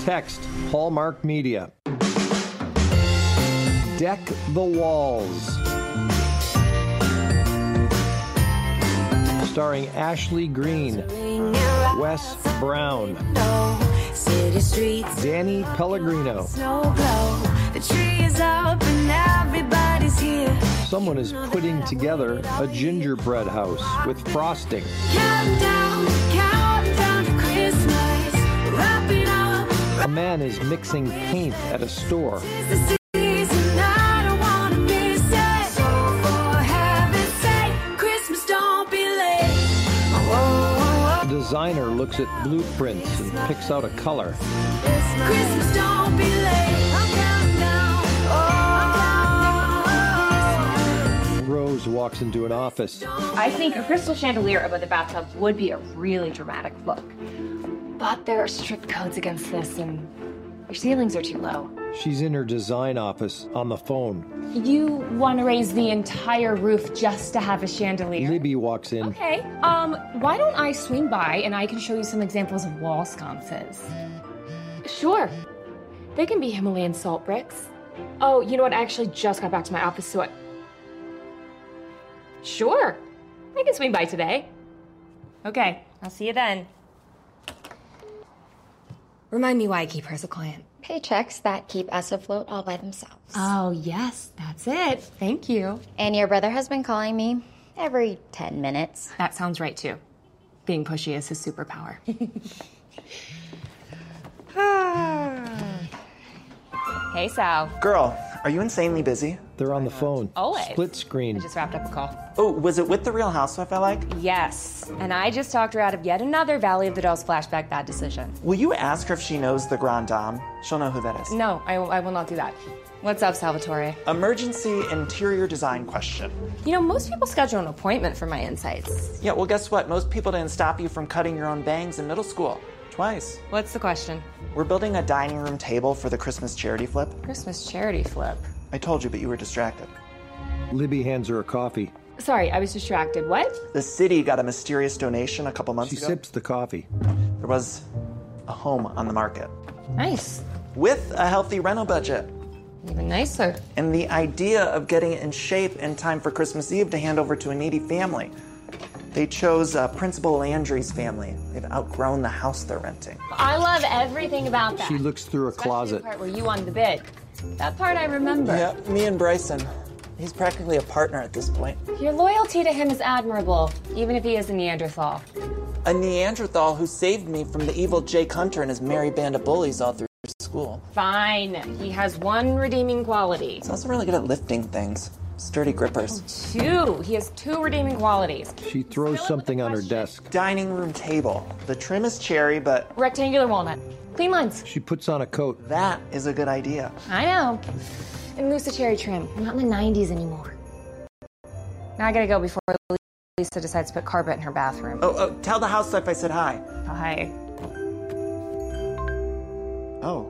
Text Hallmark Media. Deck the Walls. Starring Ashley Greene, Wes Brown, Danny Pellegrino. Someone is putting together a gingerbread house with frosting. A man is mixing paint at a store. A designer looks at blueprints and picks out a color. Christmas, don't be late. Rose walks into an office. I think a crystal chandelier above the bathtub would be a really dramatic look. But there are strict codes against this, and your ceilings are too low. She's in her design office on the phone. You want to raise the entire roof just to have a chandelier? Libby walks in. Okay, why don't I swing by and I can show you some examples of wall sconces? Sure. They can be Himalayan salt bricks. Oh, you know what? I actually just got back to my office, so Sure. I can swing by today. Okay, I'll see you then. Remind me why I keep her as a client. Paychecks that keep us afloat all by themselves. Oh, yes, that's it. Thank you. And your brother has been calling me every 10 minutes. That sounds right, too. Being pushy is his superpower. Hey, Sal. Girl, are you insanely busy? They're on the phone. Always. Split screen. I just wrapped up a call. Oh, was it with the Real Housewife I like? Yes, and I just talked her out of yet another Valley of the Dolls flashback bad decision. Will you ask her if she knows the Grand Dame? She'll know who that is. No, I will not do that. What's up, Salvatore? Emergency interior design question. You know, most people schedule an appointment for my insights. Yeah, well, guess what? Most people didn't stop you from cutting your own bangs in middle school. Twice. What's the question? We're building a dining room table for the Christmas charity flip. Christmas charity flip. I told you, but you were distracted. Libby hands her a coffee. Sorry, I was distracted. What? The city got a mysterious donation a couple months She ago. sips the coffee. There was a home on the market. Nice. With a healthy rental budget. Even nicer. And the idea of getting it in shape in time for Christmas Eve to hand over to a needy family. They chose Principal Landry's family. They've outgrown the house they're renting. I love everything about that. She looks through a Especially closet. the part where you won the bid. That part I remember. Yeah, me and Bryson. He's practically a partner at this point. Your loyalty to him is admirable, even if he is a Neanderthal. A Neanderthal who saved me from the evil Jake Hunter and his merry band of bullies all through school. Fine. He has one redeeming quality. He's also really good at lifting things. Sturdy grippers. Two. He has two redeeming qualities. She throws something on her desk. Dining room table. The trim is cherry, but Rectangular walnut. Clean lines. She puts on a coat. that is a good idea. I know. And Lusa cherry trim. I'm not in the 90s anymore. Now I gotta go before Lisa decides to put carpet in her bathroom. Oh, tell the housewife I said hi. Hi. Oh.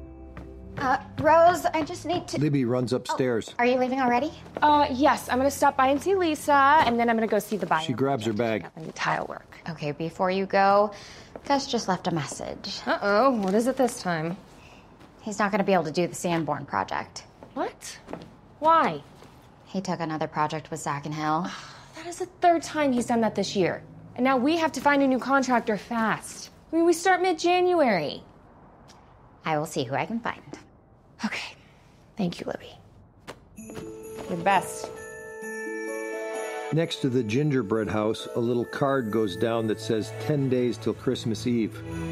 Rose, I just need to... Libby runs upstairs. Are you leaving already? Yes, I'm gonna stop by and see Lisa, and then I'm gonna go see the buyer. She grabs her bag. Up any tile work. Okay, before you go, Gus just left a message. Uh-oh, what is it this time? He's not going to be able to do the Sanborn project. What? Why? He took another project with Zach and Hill. That is the third time he's done that this year. And now we have to find a new contractor fast. I mean, we start mid-January. I will see who I can find. Okay. Thank you, Libby. You're the best. Next to the gingerbread house, a little card goes down that says 10 days till Christmas Eve.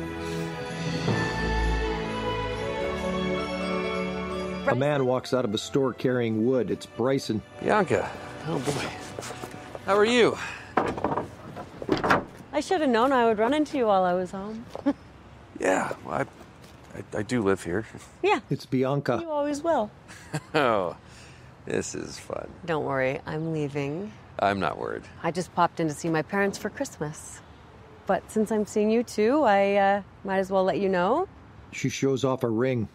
A man walks out of a store carrying wood. It's Bryson. Bianca, oh boy. How are you? I should have known I would run into you while I was home. Yeah, well, I do live here. Yeah, It's Bianca. you always will. Oh, this is fun. Don't worry, I'm leaving. I'm not worried. I just popped in to see my parents for Christmas. But since I'm seeing you too, I might as well let you know. She shows off a ring.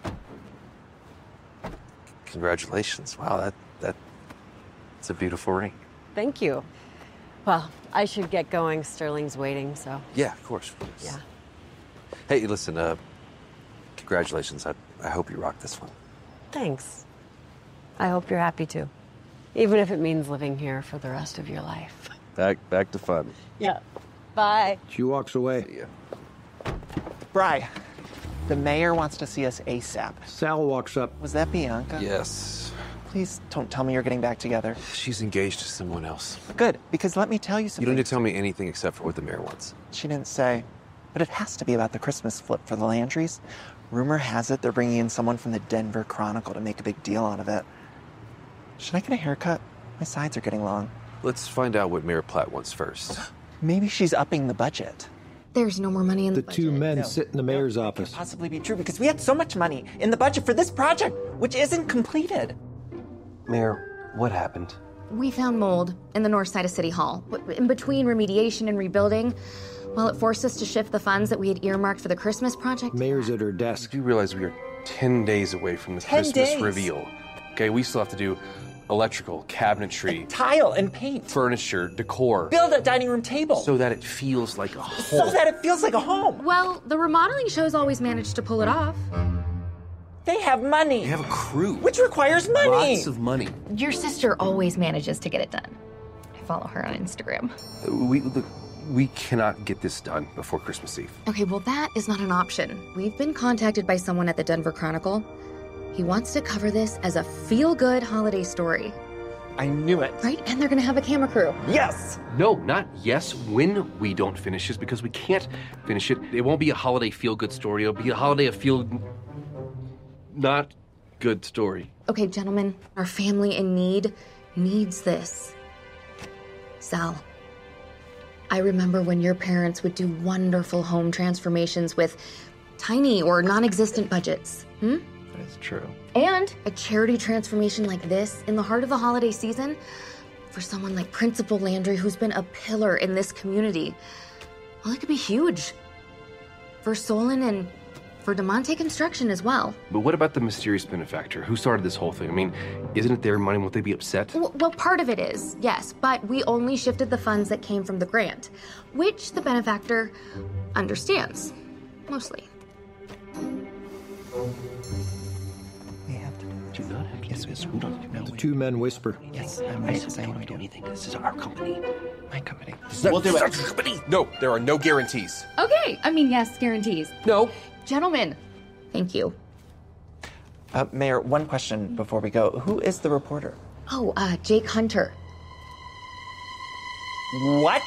Congratulations. Wow, that's a beautiful ring. Thank you. Well, I should get going. Sterling's waiting, so. Yeah, of course. Yeah. Hey, listen, Congratulations. I hope you rock this one. Thanks. I hope you're happy too. Even if it means living here for the rest of your life. Back to fun. Yeah. Bye. She walks away. Yeah. Bri, the mayor wants to see us ASAP. Sal walks up. Was that Bianca? Yes. Please don't tell me you're getting back together. She's engaged to someone else. Good, because let me tell you You something. don't need to tell me anything except for what the mayor wants. She didn't say, but it has to be about the Christmas flip for the Landrys. Rumor has it they're bringing in someone from the Denver Chronicle to make a big deal out of it. Should I get a haircut? My sides are getting long. Let's find out what Mayor Platt wants first. Maybe she's upping the budget. There's no more money in The the budget. two men sit in the mayor's office. Possibly be true because we had so much money in the budget for this project, which isn't completed. Mayor, what happened? We found mold in the north side of City Hall. In between remediation and rebuilding, well, it forced us to shift the funds that we had earmarked for the Christmas project. Mayor's at her desk. Do you realize we are 10 days away from the 10 Christmas days? reveal? Okay, we still have to do electrical, cabinetry, Tile and paint. furniture, decor. Build a dining room table. So that it feels like a home. So that it feels like a home. Well, the remodeling shows always managed to pull it off. They have money. We have a crew. Which requires money. Lots of money. Your sister always manages to get it done. I follow her on Instagram. We cannot get this done before Christmas Eve. Okay, well, that is not an option. We've been contacted by someone at the Denver Chronicle. He wants to cover this as a feel-good holiday story, I knew it. right? And they're gonna have a camera crew. Yes. No, not yes, when we don't finish this, because we can't finish it. It won't be a holiday feel-good story. It'll be a holiday of not good story. Okay, gentlemen, our family in need needs this. Sal, I remember when your parents would do wonderful home transformations with tiny or non-existent budgets. That is true. And a charity transformation like this in the heart of the holiday season for someone like Principal Landry, who's been a pillar in this community. Well, it could be huge. For Solon and for DeMonte Construction as well. But what about the mysterious benefactor? Who started this whole thing? I mean, isn't it their money? Won't they be upset? Well, part of it is, yes, but we only shifted the funds that came from the grant, which the benefactor understands, mostly. We have to. Do not have to Yes, do we this. do. We don't have to No, do The two men whisper. Yes, I'm ready to say Don't what we do do. anything. This is our company. My company. We'll do it. No, there are no guarantees. Okay, I mean, yes, guarantees. No. Gentlemen, thank you. Mayor, one question before we go. Who is the reporter? Oh, Jake Hunter. What?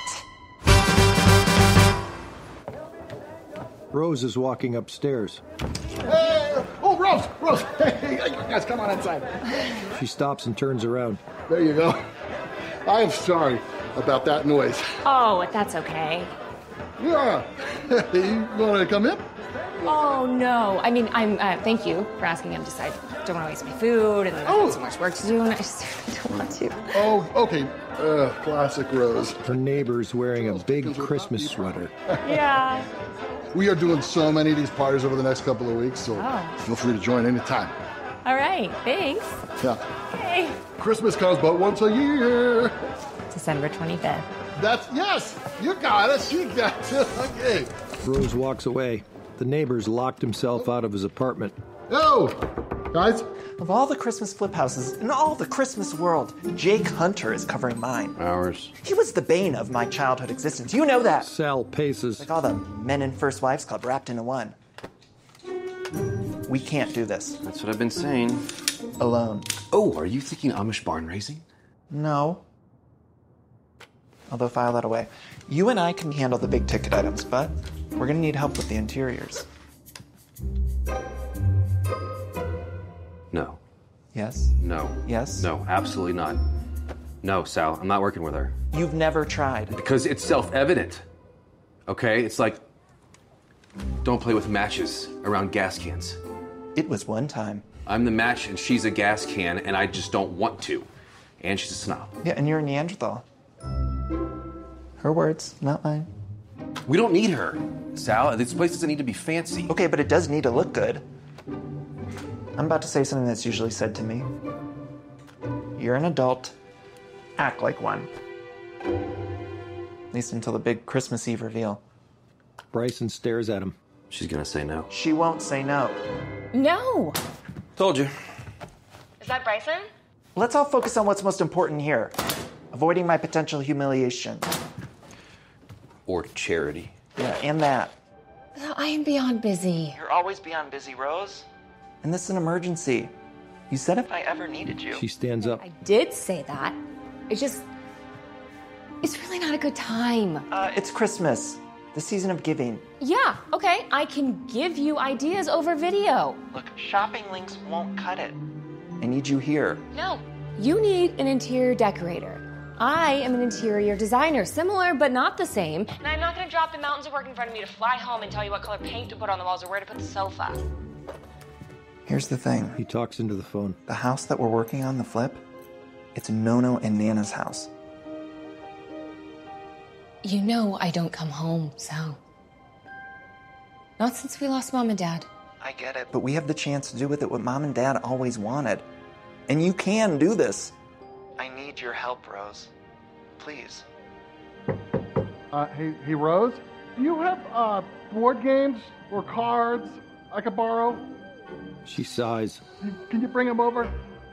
Rose is walking upstairs. Hey! Oh, Rose! Hey, you guys, come on inside. She stops and turns around. There you go. I am sorry about that noise. Oh, that's okay. Yeah. You want to come in? Oh, no. I mean, thank you for asking. I'm just, I don't want to waste my food, and I've got so much work to do, and I just don't want to. Oh, okay. Classic Rose. Her neighbor's wearing a big Christmas sweater. Yeah. We are doing so many of these parties over the next couple of weeks, so feel free to join anytime. All right. Thanks. Yeah. Hey. Christmas comes but once a year. December 25th. Yes, you got it. She got it. Okay. Rose walks away. The neighbor's locked himself out of his apartment. Yo, guys. Of all the Christmas flip houses in all the Christmas world, Jake Hunter is covering mine. Ours. He was the bane of my childhood existence. You know that. Sal paces. Like all the men in First Wives Club wrapped into one. We can't do this That's what I've been saying. alone. Oh, are you thinking Amish barn raising? No. Although file that away. You and I can handle the big ticket items, but we're gonna need help with the interiors. No. Yes? No. Yes? No, absolutely not. No, Sal, I'm not working with her. You've never tried. Because it's self-evident. Okay? It's like, don't play with matches around gas cans. It was one time. I'm the match and she's a gas can, and I just don't want to. And she's a snob. Yeah, and you're a Neanderthal. Her words, not mine. We don't need her, Sal. This place doesn't need to be fancy. Okay, but it does need to look good. I'm about to say something that's usually said to me. You're an adult. Act like one. At least until the big Christmas Eve reveal. Bryson stares at him. She's gonna say no. She won't say no. No! Told you. Is that Bryson? Let's all focus on what's most important here. Avoiding my potential humiliation. Or charity. Yeah, and that. I am beyond busy. You're always beyond busy, Rose. And this is an emergency. You said if I ever needed you. She stands up. I did say that. It's really not a good time. It's Christmas. The season of giving. Yeah, okay. I can give you ideas over video. Look, shopping links won't cut it. I need you here. No. You need an interior decorator. I am an interior designer, similar but not the same. And I'm not gonna drop the mountains of work in front of me to fly home and tell you what color paint to put on the walls or where to put the sofa. Here's the thing. He talks into the phone. The house that we're working on, the flip, it's Nono and Nana's house. You know I don't come home, so. Not since we lost Mom and Dad. I get it, but we have the chance to do with it what Mom and Dad always wanted. And you can do this. I need your help, Rose. Please. Hey, Rose, do you have board games or cards I could borrow? She sighs. Can you bring them over?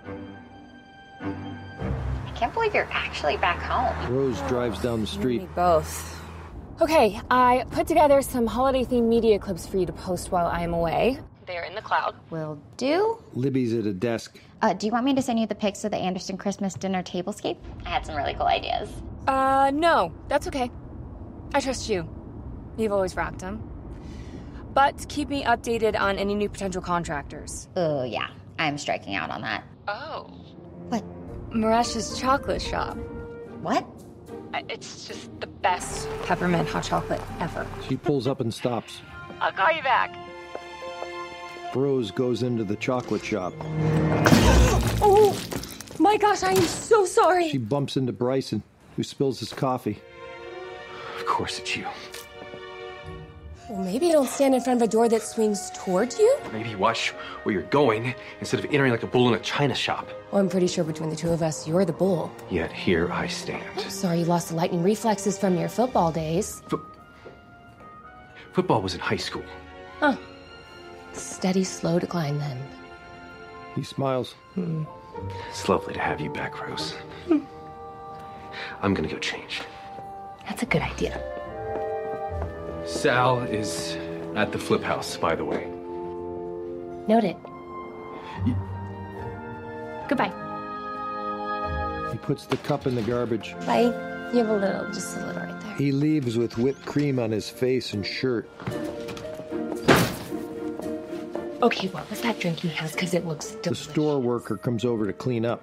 I can't believe you're actually back home. Rose drives down the street. Both. Okay, I put together some holiday-themed media clips for you to post while I am away. They're in the cloud. Will do. Libby's at a desk. Do you want me to send you the pics of the Anderson Christmas dinner tablescape? I had some really cool ideas. No, that's okay. I trust you. You've always rocked them. But keep me updated on any new potential contractors. Oh, yeah. I'm striking out on that. Oh. What? Maresh's chocolate shop. What? It's just the best peppermint hot chocolate ever. She pulls up and stops. I'll call you back. Rose goes into the chocolate shop. Oh, my gosh, I am so sorry. She bumps into Bryson, who spills his coffee. Of course it's you. Well, maybe you don't stand in front of a door that swings towards you? Maybe watch where you're going instead of entering like a bull in a china shop. Well, I'm pretty sure between the two of us, you're the bull. Yet here I stand. Sorry you lost the lightning reflexes from your football days. Football was in high school. Huh. Steady, slow decline then. He smiles. It's lovely to have you back, Rose. I'm gonna go change. That's a good idea. Sal is at the flip house, by the way. Noted. Goodbye. He puts the cup in the garbage. Bye. You have just a little right there. He leaves with whipped cream on his face and shirt. Okay, what was that drink he has? Because it looks delicious. The store worker comes over to clean up.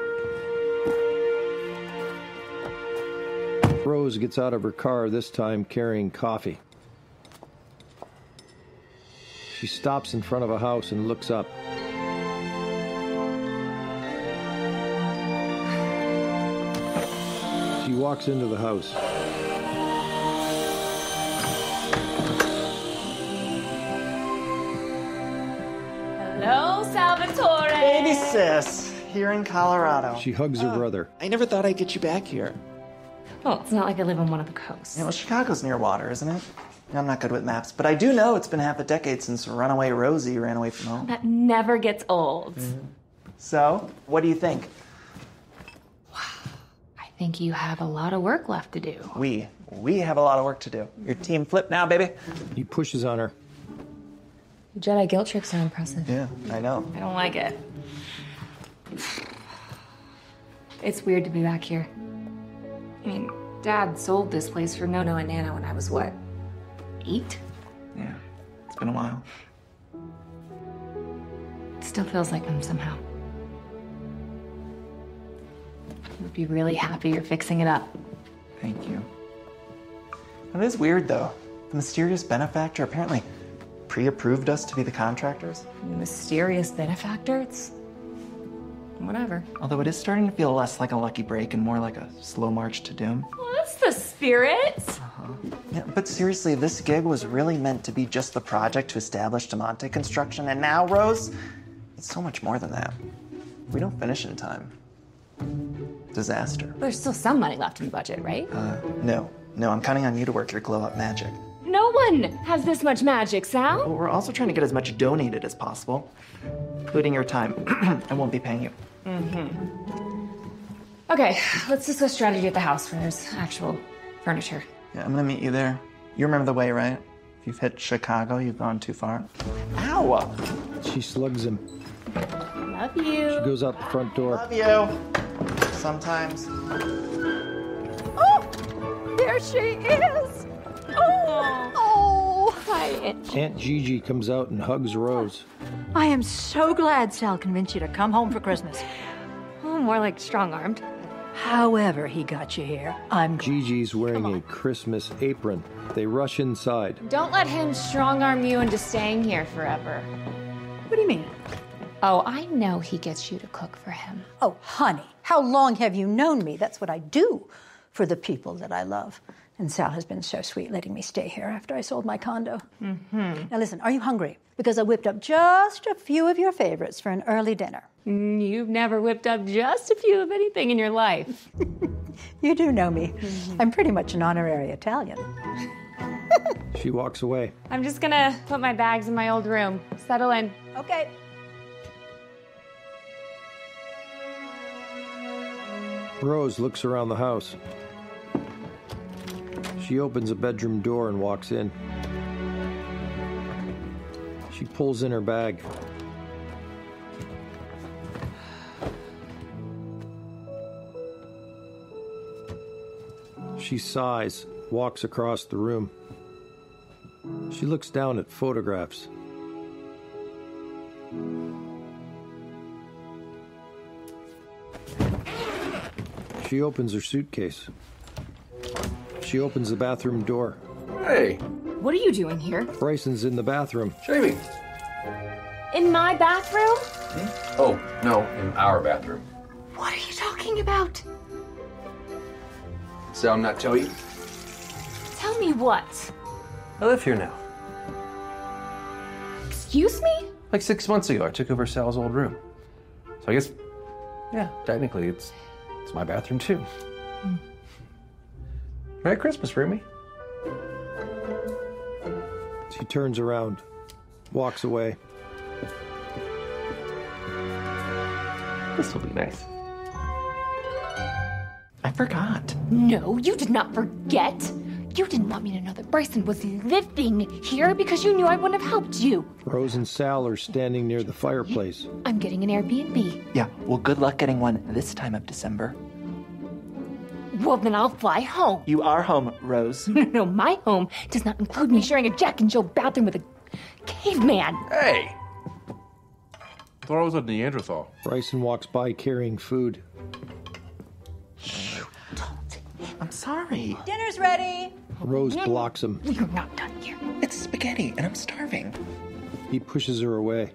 Rose gets out of her car, this time carrying coffee. She stops in front of a house and looks up. She walks into the house. Hello, Salvatore. Baby sis, here in Colorado. She hugs her brother. I never thought I'd get you back here. Well, it's not like I live on one of the coasts. You know, Chicago's near water, isn't it? I'm not good with maps, but I do know it's been half a decade since Runaway Rosie ran away from home. That never gets old. So, what do you think? I think you have a lot of work left to do. We have a lot of work to do. Your team flip now, baby. He pushes on her. Jedi guilt tricks are impressive. Yeah, I know. I don't like it. It's weird to be back here. I mean, Dad sold this place for Nono and Nana when I was, what, 8? Yeah, it's been a while. It still feels like them somehow. I would be really happy you're fixing it up. Thank you. It is weird, though. The mysterious benefactor apparently pre-approved us to be the contractors. Mysterious benefactor? It's whatever. Although it is starting to feel less like a lucky break and more like a slow march to doom. Well, that's the spirit. Yeah, but seriously, this gig was really meant to be just the project to establish DeMonte construction, and now, Rose, it's so much more than that. If we don't finish in time, disaster. There's still some money left in the budget, right? No, I'm counting on you to work your glow-up magic. No one has this much magic, Sal. Well, we're also trying to get as much donated as possible, including your time. I won't be paying you. Okay, let's discuss strategy at the house where there's actual furniture. Yeah, I'm gonna meet you there. You remember the way, right? If you've hit Chicago, you've gone too far. Ow! She slugs him. Love you. She goes out the front door. Love you. Sometimes. Oh, there she is. Oh, Hi. Aunt Gigi comes out and hugs Rose. I am so glad Sal convinced you to come home for Christmas. Oh, more like strong-armed. However he got you here, I'm Gigi's wearing a Christmas apron. They rush inside. Don't let him strong-arm you into staying here forever. What do you mean? Oh, I know he gets you to cook for him. Oh, honey, how long have you known me? That's what I do for the people that I love. And Sal has been so sweet letting me stay here after I sold my condo. Now listen, are you hungry? Because I whipped up just a few of your favorites for an early dinner. You've never whipped up just a few of anything in your life. You do know me. I'm pretty much an honorary Italian. She walks away. I'm just gonna put my bags in my old room. Settle in. Okay. Rose looks around the house. She opens a bedroom door and walks in. She pulls in her bag. She sighs, walks across the room. She looks down at photographs. She opens her suitcase. She opens the bathroom door. Hey, What are you doing here? Bryson's in the bathroom. Jamie. In my bathroom? Oh, no, in our bathroom. What are you talking about? Did Sal not tell you? Tell me what? I live here now. Excuse me? Like 6 months ago, I took over Sal's old room. So I guess, yeah, technically it's my bathroom too. Merry Christmas, Rumi. She turns around, walks away. This will be nice. I forgot. No, you did not forget. You didn't want me to know that Bryson was living here because you knew I wouldn't have helped you. Rose and Sal are standing near the fireplace. I'm getting an Airbnb. Yeah, well, good luck getting one this time of December. Well, then I'll fly home. You are home, Rose. No, my home does not include me sharing a Jack and Jill bathroom with a caveman. Hey! Thought I was a Neanderthal. Bryson walks by carrying food. I'm sorry. Dinner's ready. Rose blocks him. We're not done here. It's spaghetti, and I'm starving. He pushes her away.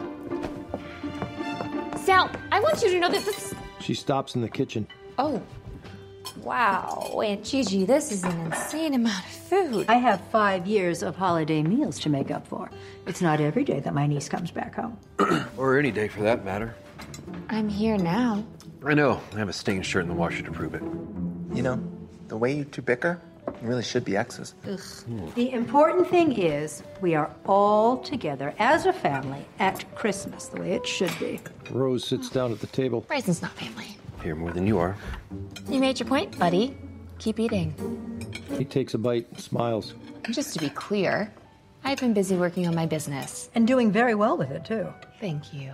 Sal, I want you to know that this... She stops in the kitchen. Oh. Wow, Aunt Gigi, this is an insane amount of food. I have 5 years of holiday meals to make up for. It's not every day that my niece comes back home. Or any day for that matter. I'm here now. I know. I have a stained shirt in the washer to prove it. You know, the way you two bicker, you really should be exes. The important thing is we are all together as a family at Christmas, the way it should be. Rose sits down at the table. Bryson's not family. Here more than you are. You made your point, buddy. Keep eating. He takes a bite and smiles. Just to be clear, I've been busy working on my business. And doing very well with it, too. Thank you.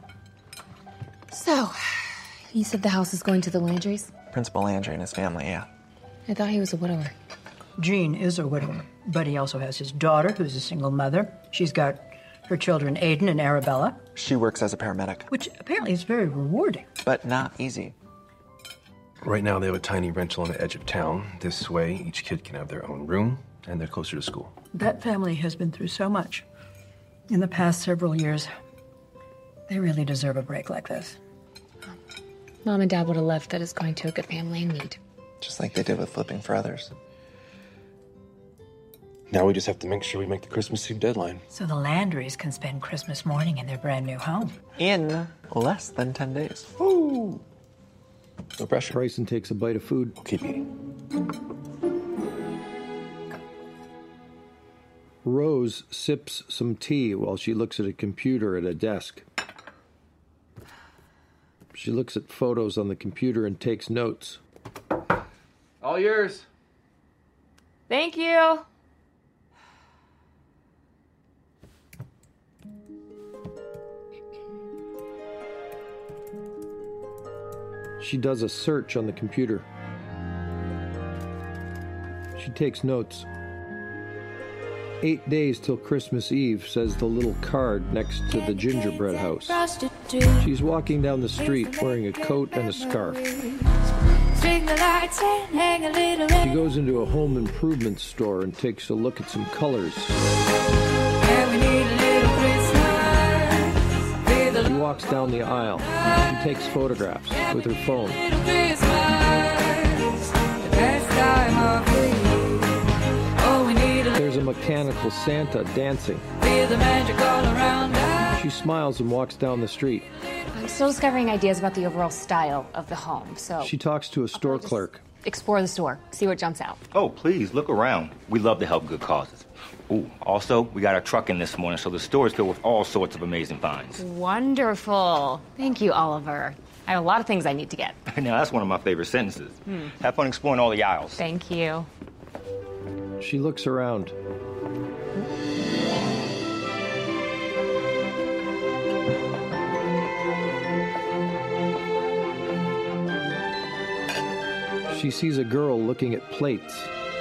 So, you said the house is going to the Landrys? Principal Landry and his family, yeah. I thought he was a widower. Gene is a widower, but he also has his daughter, who's a single mother. She's got her children, Aiden and Arabella. She works as a paramedic. Which apparently is very rewarding. But not easy. Right now, they have a tiny rental on the edge of town. This way, each kid can have their own room, and they're closer to school. That family has been through so much in the past several years. They really deserve a break like this. Mom and Dad would have left that is going to a good family in need. Just like they did with flipping for others. Now we just have to make sure we make the Christmas Eve deadline. So the Landrys can spend Christmas morning in their brand new home. In less than 10 days. Woo! No pressure. Bryson takes a bite of food. We'll keep eating. Rose sips some tea while she looks at a computer at a desk. She looks at photos on the computer and takes notes. All yours. Thank you. She does a search on the computer. She takes notes. 8 days till Christmas Eve, says the little card next to the gingerbread house. She's walking down the street wearing a coat and a scarf. She goes into a home improvement store and takes a look at some colors. She walks down the aisle. She takes photographs with her phone. There's a mechanical Santa dancing. She smiles and walks down the street. I'm still discovering ideas about the overall style of the home, so... She talks to a store clerk. Explore the store, see what jumps out. Oh, please, look around. We love to help good causes. Ooh, also, we got our truck in this morning, so the store is filled with all sorts of amazing finds. Wonderful. Thank you, Oliver. I have a lot of things I need to get. Now, that's one of my favorite sentences. Have fun exploring all the aisles. Thank you. She looks around. She sees a girl looking at plates.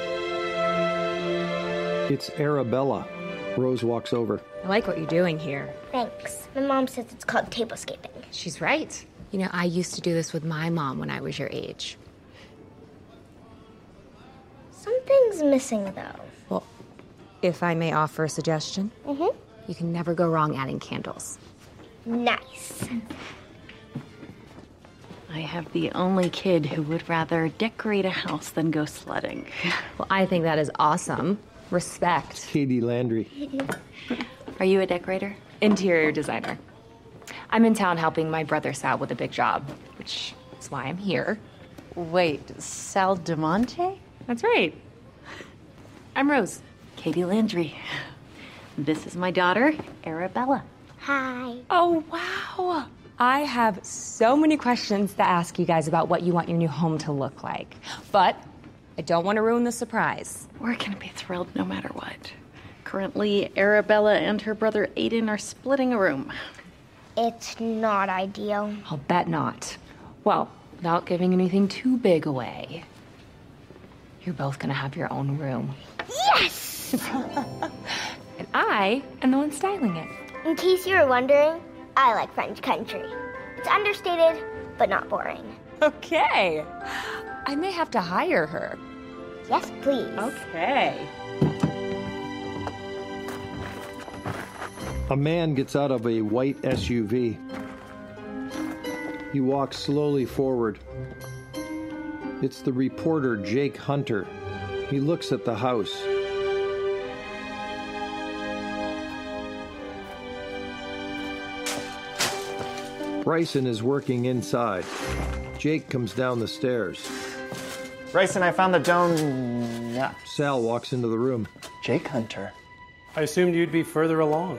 It's Arabella. Rose walks over. I like what you're doing here. Thanks. My mom says it's called tablescaping. She's right. You know, I used to do this with my mom when I was your age. Something's missing, though. Well, if I may offer a suggestion, you can never go wrong adding candles. Nice. I have the only kid who would rather decorate a house than go sledding. Well, I think that is awesome. Respect. Katie Landry. Are you a decorator? Interior designer. I'm in town helping my brother Sal with a big job, which is why I'm here. Wait, Sal DeMonte? That's right. I'm Rose. Katie Landry. This is my daughter, Arabella. Hi. Oh, wow. I have so many questions to ask you guys about what you want your new home to look like. But I don't want to ruin the surprise. We're going to be thrilled no matter what. Currently, Arabella and her brother Aiden are splitting a room. It's not ideal. I'll bet not. Well, without giving anything too big away, you're both going to have your own room. Yes! And I am the one styling it. In case you were wondering, I like French country. It's understated, but not boring. Okay. I may have to hire her. Yes, please. Okay. A man gets out of a white SUV. He walks slowly forward. It's the reporter, Jake Hunter. He looks at the house. Bryson is working inside. Jake comes down the stairs. Bryson, I found the donut. Sal walks into the room. Jake Hunter. I assumed you'd be further along.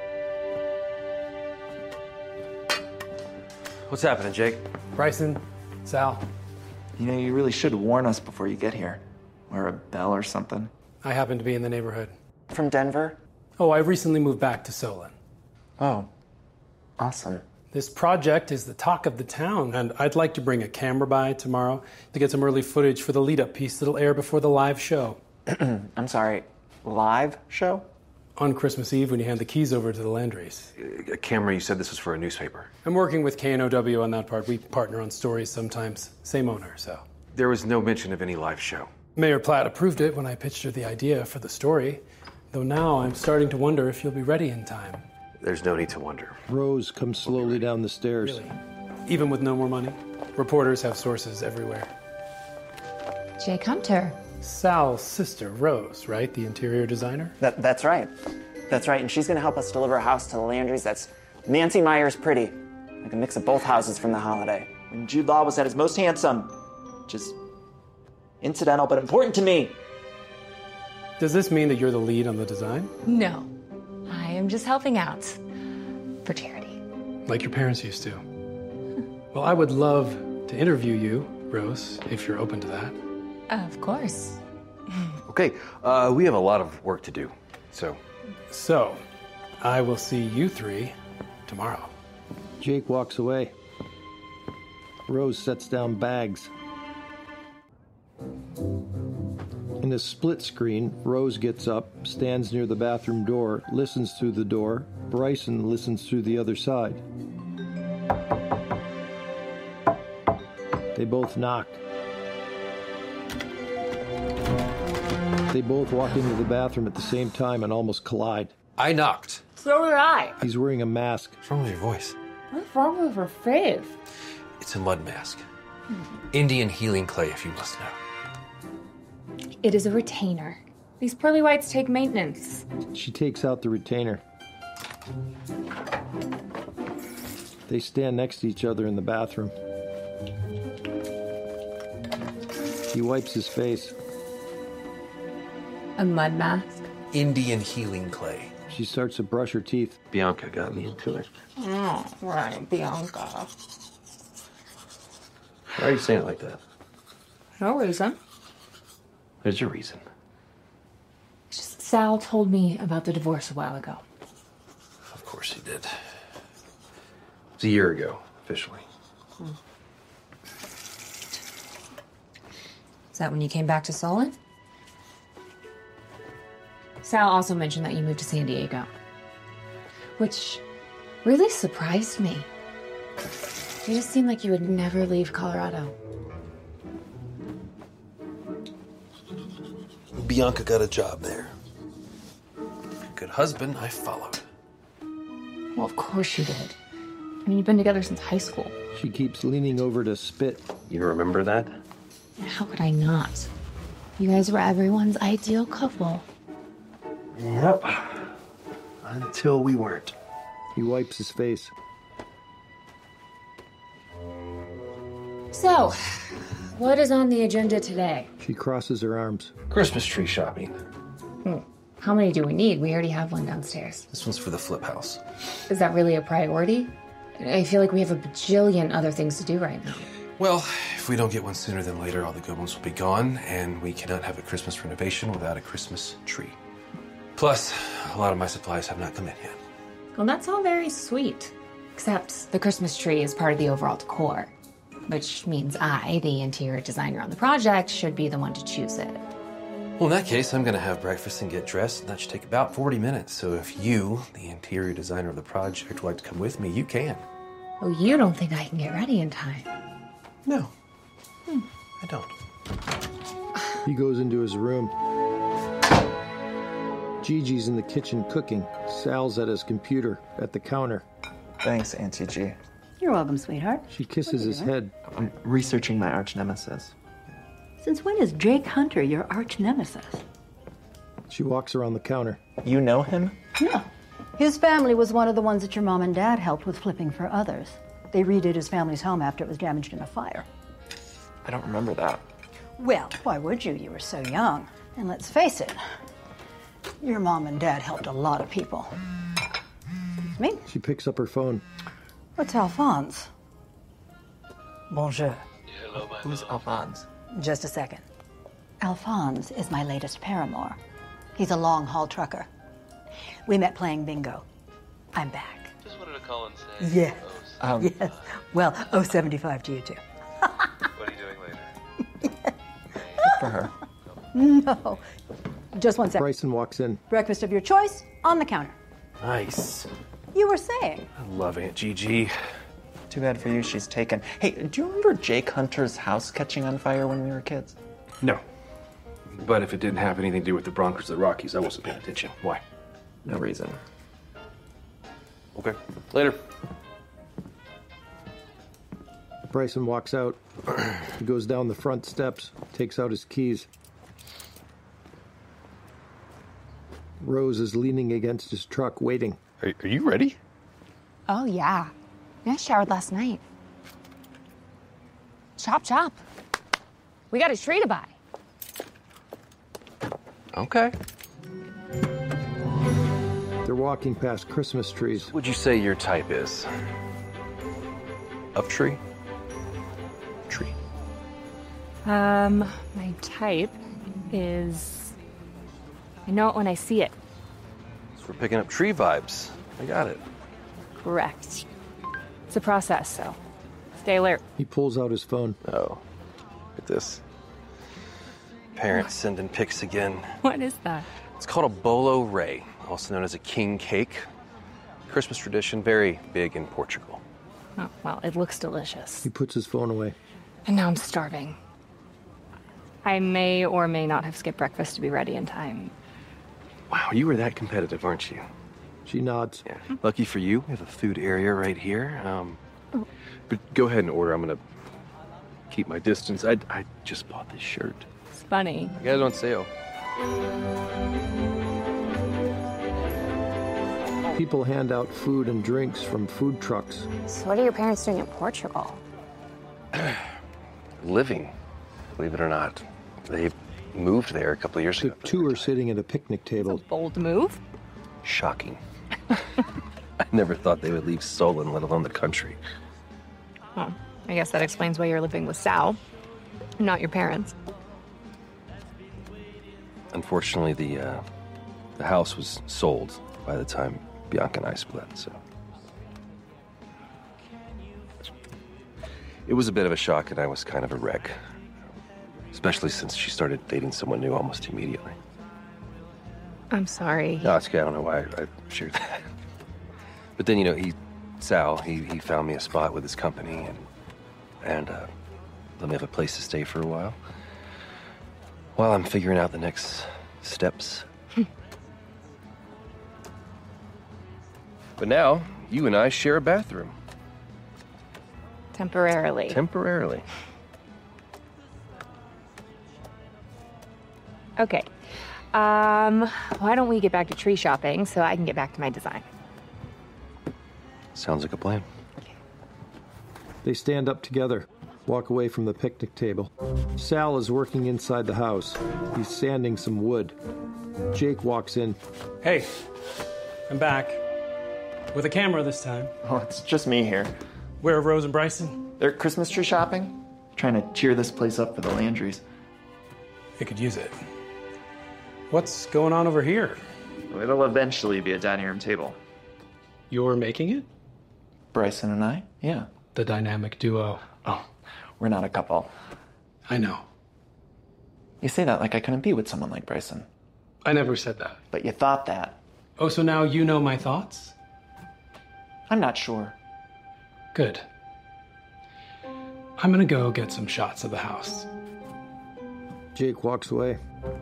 What's happening, Jake? Bryson, Sal. You know, you really should warn us before you get here. Or a bell or something. I happen to be in the neighborhood. From Denver? Oh, I recently moved back to Solon. Oh, awesome. This project is the talk of the town, and I'd like to bring a camera by tomorrow to get some early footage for the lead-up piece that'll air before the live show. I'm sorry, live show? On Christmas Eve when you hand the keys over to the Landrys. Cameron, you said this was for a newspaper. I'm working with KNOW on that part. We partner on stories sometimes. Same owner, so. There was no mention of any live show. Mayor Platt approved it when I pitched her the idea for the story, though now I'm starting to wonder if you'll be ready in time. There's no need to wonder. Rose comes slowly down the stairs. Really? Even with no more money? Reporters have sources everywhere. Jake Hunter. Sal's sister, Rose, right? The interior designer? That's right. That's right, and she's gonna help us deliver a house to the Landrys that's Nancy Myers pretty. Like a mix of both houses from the holiday. And Jude Law was at his most handsome. Which is incidental but important to me. Does this mean that you're the lead on the design? No, I am just helping out for charity. Like your parents used to. Well, I would love to interview you, Rose, if you're open to that. Of course. Okay, we have a lot of work to do, so. So, I will see you three tomorrow. Jake walks away. Rose sets down bags. In a split screen, Rose gets up, stands near the bathroom door, listens through the door. Bryson listens through the other side. They both knock. They both walk into the bathroom at the same time and almost collide. I knocked. So did I. He's wearing a mask. What's wrong with your voice? What's wrong with her face? It's a mud mask. Indian healing clay, if you must know. It is a retainer. These pearly whites take maintenance. She takes out the retainer. They stand next to each other in the bathroom. He wipes his face. A mud mask? Indian healing clay. She starts to brush her teeth. Bianca got me into it. Oh, right, Bianca. Why are you saying it like that? No reason. There's your reason. Just Sal told me about the divorce a while ago. Of course he did. It was a year ago, officially. Is that when you came back to Solon? Sal also mentioned that you moved to San Diego, which really surprised me. You just seemed like you would never leave Colorado. Bianca got a job there. Good husband, I followed. Well, of course you did. I mean, you've been together since high school. She keeps leaning over to spit. You remember that? How could I not? You guys were everyone's ideal couple. Yep. Until we weren't. He wipes his face. So, what is on the agenda today? She crosses her arms. Christmas tree shopping. How many do we need? We already have one downstairs. This one's for the flip house. Is that really a priority? I feel like we have a bajillion other things to do right now. Well, if we don't get one sooner than later, all the good ones will be gone, and we cannot have a Christmas renovation without a Christmas tree. Plus, a lot of my supplies have not come in yet. Well, that's all very sweet. Except the Christmas tree is part of the overall decor, which means I, the interior designer on the project, should be the one to choose it. Well, in that case, I'm going to have breakfast and get dressed, and that should take about 40 minutes. So if you, the interior designer of the project, would like to come with me, you can. Oh, you don't think I can get ready in time? No. I don't. He goes into his room. Gigi's in the kitchen cooking. Sal's at his computer at the counter. Thanks, Auntie G. You're welcome, sweetheart. She kisses his head. I'm researching my arch nemesis. Since when is Jake Hunter your arch nemesis? She walks around the counter. You know him? Yeah. His family was one of the ones that your mom and dad helped with flipping for others. They redid his family's home after it was damaged in a fire. I don't remember that. Well, why would you? You were so young. And let's face it, your mom and dad helped a lot of people. Me? She picks up her phone. What's Alphonse? Bonjour. Who's Alphonse? Just a second. Alphonse is my latest paramour. He's a long-haul trucker. We met playing bingo. I'm back. Just wanted to call and say. Yeah. Yes. Well, 075 to you, too. What are you doing later? Good for her. No. Just one second. Bryson walks in. Breakfast of your choice on the counter. Nice. You were saying. I love Aunt Gigi. Too bad for you, she's taken. Hey, do you remember Jake Hunter's house catching on fire when we were kids? No. But if it didn't have anything to do with the Broncos or the Rockies, I wasn't paying attention. Why? No reason. Okay. Later. Bryson walks out. He goes down the front steps, takes out his keys. Rose is leaning against his truck, waiting. Are you ready? Oh, yeah. I showered last night. Chop, chop. We got a tree to buy. Okay. They're walking past Christmas trees. Would you say your type is? Of tree? Tree. My type is... I know it when I see it. So we're picking up tree vibes. I got it. Correct. It's a process, so stay alert. He pulls out his phone. Oh, look at this. Parents sending pics again. What is that? It's called a bolo rei, also known as a king cake. Christmas tradition, very big in Portugal. Oh, well, it looks delicious. He puts his phone away. And now I'm starving. I may or may not have skipped breakfast to be ready in time. Wow, you were that competitive, aren't you? She nods. Yeah. Lucky for you, we have a food area right here. But go ahead and order. I'm gonna keep my distance. I just bought this shirt. It's funny. I got it on sale. People hand out food and drinks from food trucks. So what are your parents doing in Portugal? Living, believe it or not. They moved there a couple of years ago. The two are sitting at a picnic table. Bold move. Shocking. I never thought they would leave Solon, let alone the country. Well, I guess that explains why you're living with Sal, not your parents. Unfortunately, the house was sold by the time Bianca and I split, so. It was a bit of a shock, and I was kind of a wreck. Especially since she started dating someone new almost immediately. I'm sorry. No, it's okay. I don't know why I shared that. But then, you know, Sal, he found me a spot with his company and let me have a place to stay for a while. While I'm figuring out the next steps. But now, you and I share a bathroom. Temporarily. Temporarily. Okay. Why don't we get back to tree shopping so I can get back to my design? Sounds like a plan. They stand up together, walk away from the picnic table. Sal is working inside the house. He's sanding some wood. Jake walks in. Hey, I'm back. With a camera this time. Oh, it's just me here. Where are Rose and Bryson? They're Christmas tree shopping. Trying to cheer this place up for the Landrys. They could use it. What's going on over here? It'll eventually be a dining room table. You're making it? Bryson and I? Yeah. The dynamic duo. Oh, we're not a couple. I know. You say that like I couldn't be with someone like Bryson. I never said that. But you thought that. Oh, so now you know my thoughts? I'm not sure. Good. I'm gonna go get some shots of the house. Jake walks away.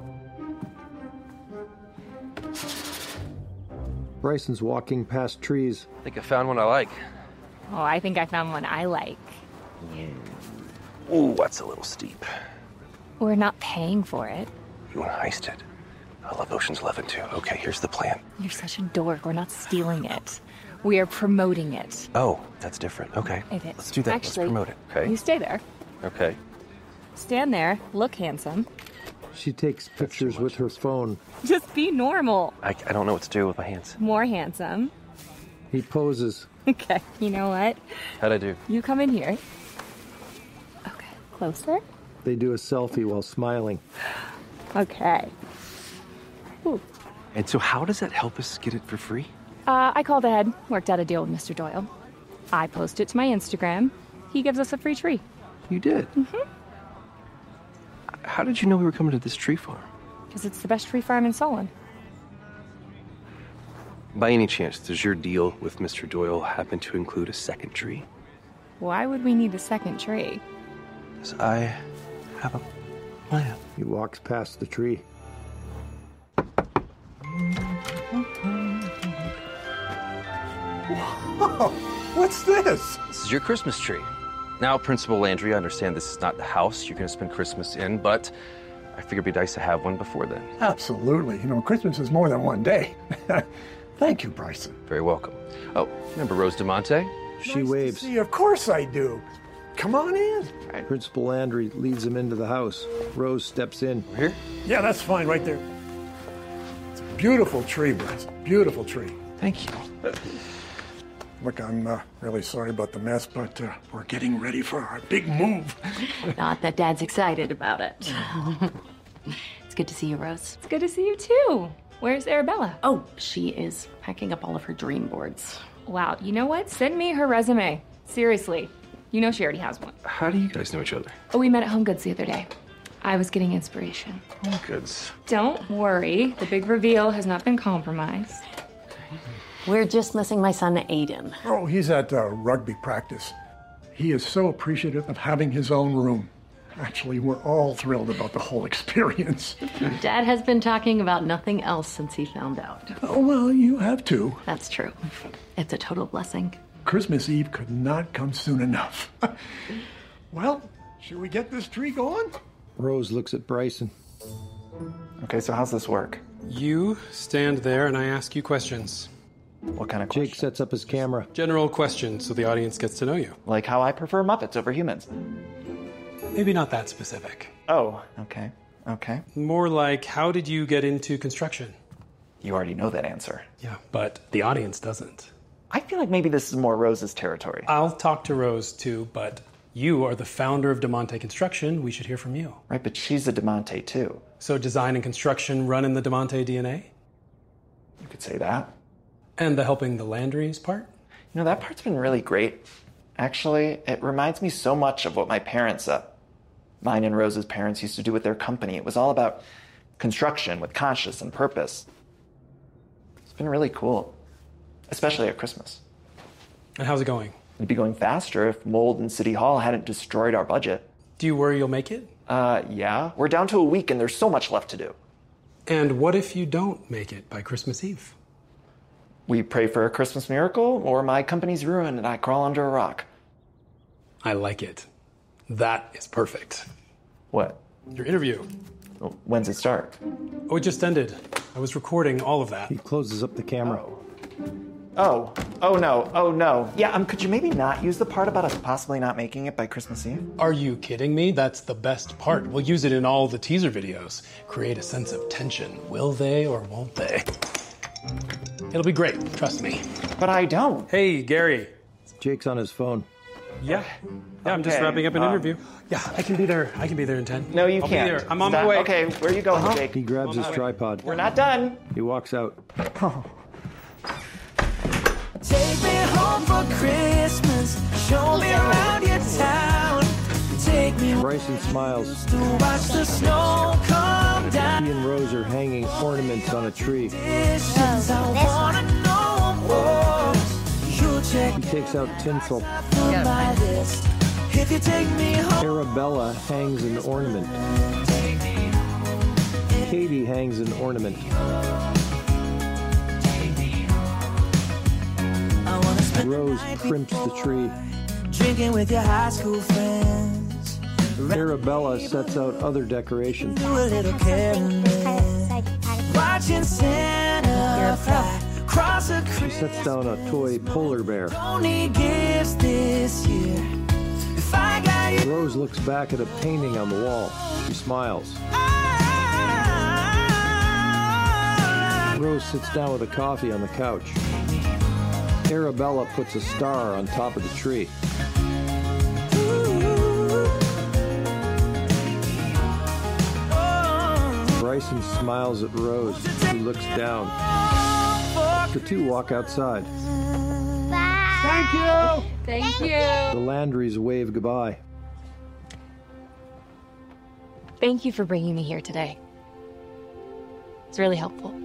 Bryson's walking past trees. I think I found one I like. Oh, I think I found one I like. Ooh, that's a little steep. We're not paying for it. You want to heist it? I love Ocean's 11 too. Okay, here's the plan. You're such a dork. We're not stealing it. We are promoting it. Oh, that's different. Okay. It is. Let's do that. Actually, let's promote it. Okay. You stay there. Okay. Stand there. Look handsome. She takes pictures with her phone. Just be normal. I don't know what to do with my hands. More handsome. He poses. Okay. You know what? How'd I do? You come in here. Okay. Closer. They do a selfie while smiling. Okay. Ooh. And so how does that help us get it for free? I called ahead, worked out a deal with Mr. Doyle. I post it to my Instagram. He gives us a free tree. You did? Mm-hmm. How did you know we were coming to this tree farm? Because it's the best tree farm in Solon. By any chance, does your deal with Mr. Doyle happen to include a second tree? Why would we need a second tree? Because I have a plan. He walks past the tree. Whoa, what's this? This is your Christmas tree. Now, Principal Landry, I understand this is not the house you're going to spend Christmas in, but I figured it'd be nice to have one before then. Absolutely. You know, Christmas is more than one day. Thank you, Bryson. Very welcome. Oh, remember Rose DeMonte? She waves. See, of course I do. Come on in. Principal Landry leads him into the house. Rose steps in. Here? Yeah, that's fine right there. Beautiful tree, Bryce. Beautiful tree. Thank you. Look, I'm really sorry about the mess, but we're getting ready for our big move. Not that Dad's excited about it. It's good to see you, Rose. It's good to see you too. Where's Arabella? Oh, she is packing up all of her dream boards. Wow, you know what? Send me her resume. Seriously. You know she already has one. How do you guys know each other? Oh, we met at Home Goods the other day. I was getting inspiration. Home Goods. Don't worry. The big reveal has not been compromised. We're just missing my son, Aiden. Oh, he's at rugby practice. He is so appreciative of having his own room. Actually, we're all thrilled about the whole experience. Dad has been talking about nothing else since he found out. Oh, well, you have too. That's true. It's a total blessing. Christmas Eve could not come soon enough. Well, should we get this tree going? Rose looks at Bryson. Okay, so how's this work? You stand there and I ask you questions. What kind of questions? Jake sets up his camera. General questions so the audience gets to know you. Like how I prefer Muppets over humans. Maybe not that specific. Oh, okay. Okay. More like, how did you get into construction? You already know that answer. Yeah, but the audience doesn't. I feel like maybe this is more Rose's territory. I'll talk to Rose too, but you are the founder of DeMonte Construction. We should hear from you. Right, but she's a DeMonte too. So design and construction run in the DeMonte DNA? You could say that. And the helping the Landrys part? You know, that part's been really great. Actually, it reminds me so much of what my parents, mine and Rose's parents, used to do with their company. It was all about construction with conscience and purpose. It's been really cool, especially at Christmas. And how's it going? It'd be going faster if mold in City Hall hadn't destroyed our budget. Do you worry you'll make it? Yeah. We're down to a week and there's so much left to do. And what if you don't make it by Christmas Eve? We pray for a Christmas miracle, or my company's ruined and I crawl under a rock. I like it. That is perfect. What? Your interview. When's it start? Oh, it just ended. I was recording all of that. He closes up the camera. Oh no. Yeah, could you maybe not use the part about us possibly not making it by Christmas Eve? Are you kidding me? That's the best part. We'll use it in all the teaser videos. Create a sense of tension. Will they or won't they? It'll be great, trust me. But I don't. Hey, Gary. Jake's on his phone. Yeah, I'm just wrapping up an interview. Yeah, I can be there in 10. No, you I'll can't. Be there. I'm on my way. Okay, where are you going, Jake? He grabs his tripod. We're not done. He walks out. Take me home for Christmas. Show me around your town. Take me. Bryson smiles. To watch the snow come down. He and Rose are hanging ornaments on a tree. I wanna know more. You check He takes out tinsel. my list. If you take me home. Arabella hangs an ornament. Katie hangs an ornament. Rose crimps the tree. Drinking with your high school friends. Arabella sets out other decorations. Do a little caroling. Watching Santa fly across a She sets down a toy polar bear. Don't need gifts this year. If I got you. Rose looks back at a painting on the wall. She smiles. Rose sits down with a coffee on the couch. Arabella puts a star on top of the tree. Bryson smiles at Rose, who looks down. The two walk outside. Thank you! Thank you. The Landrys wave goodbye. Thank you for bringing me here today. It's really helpful.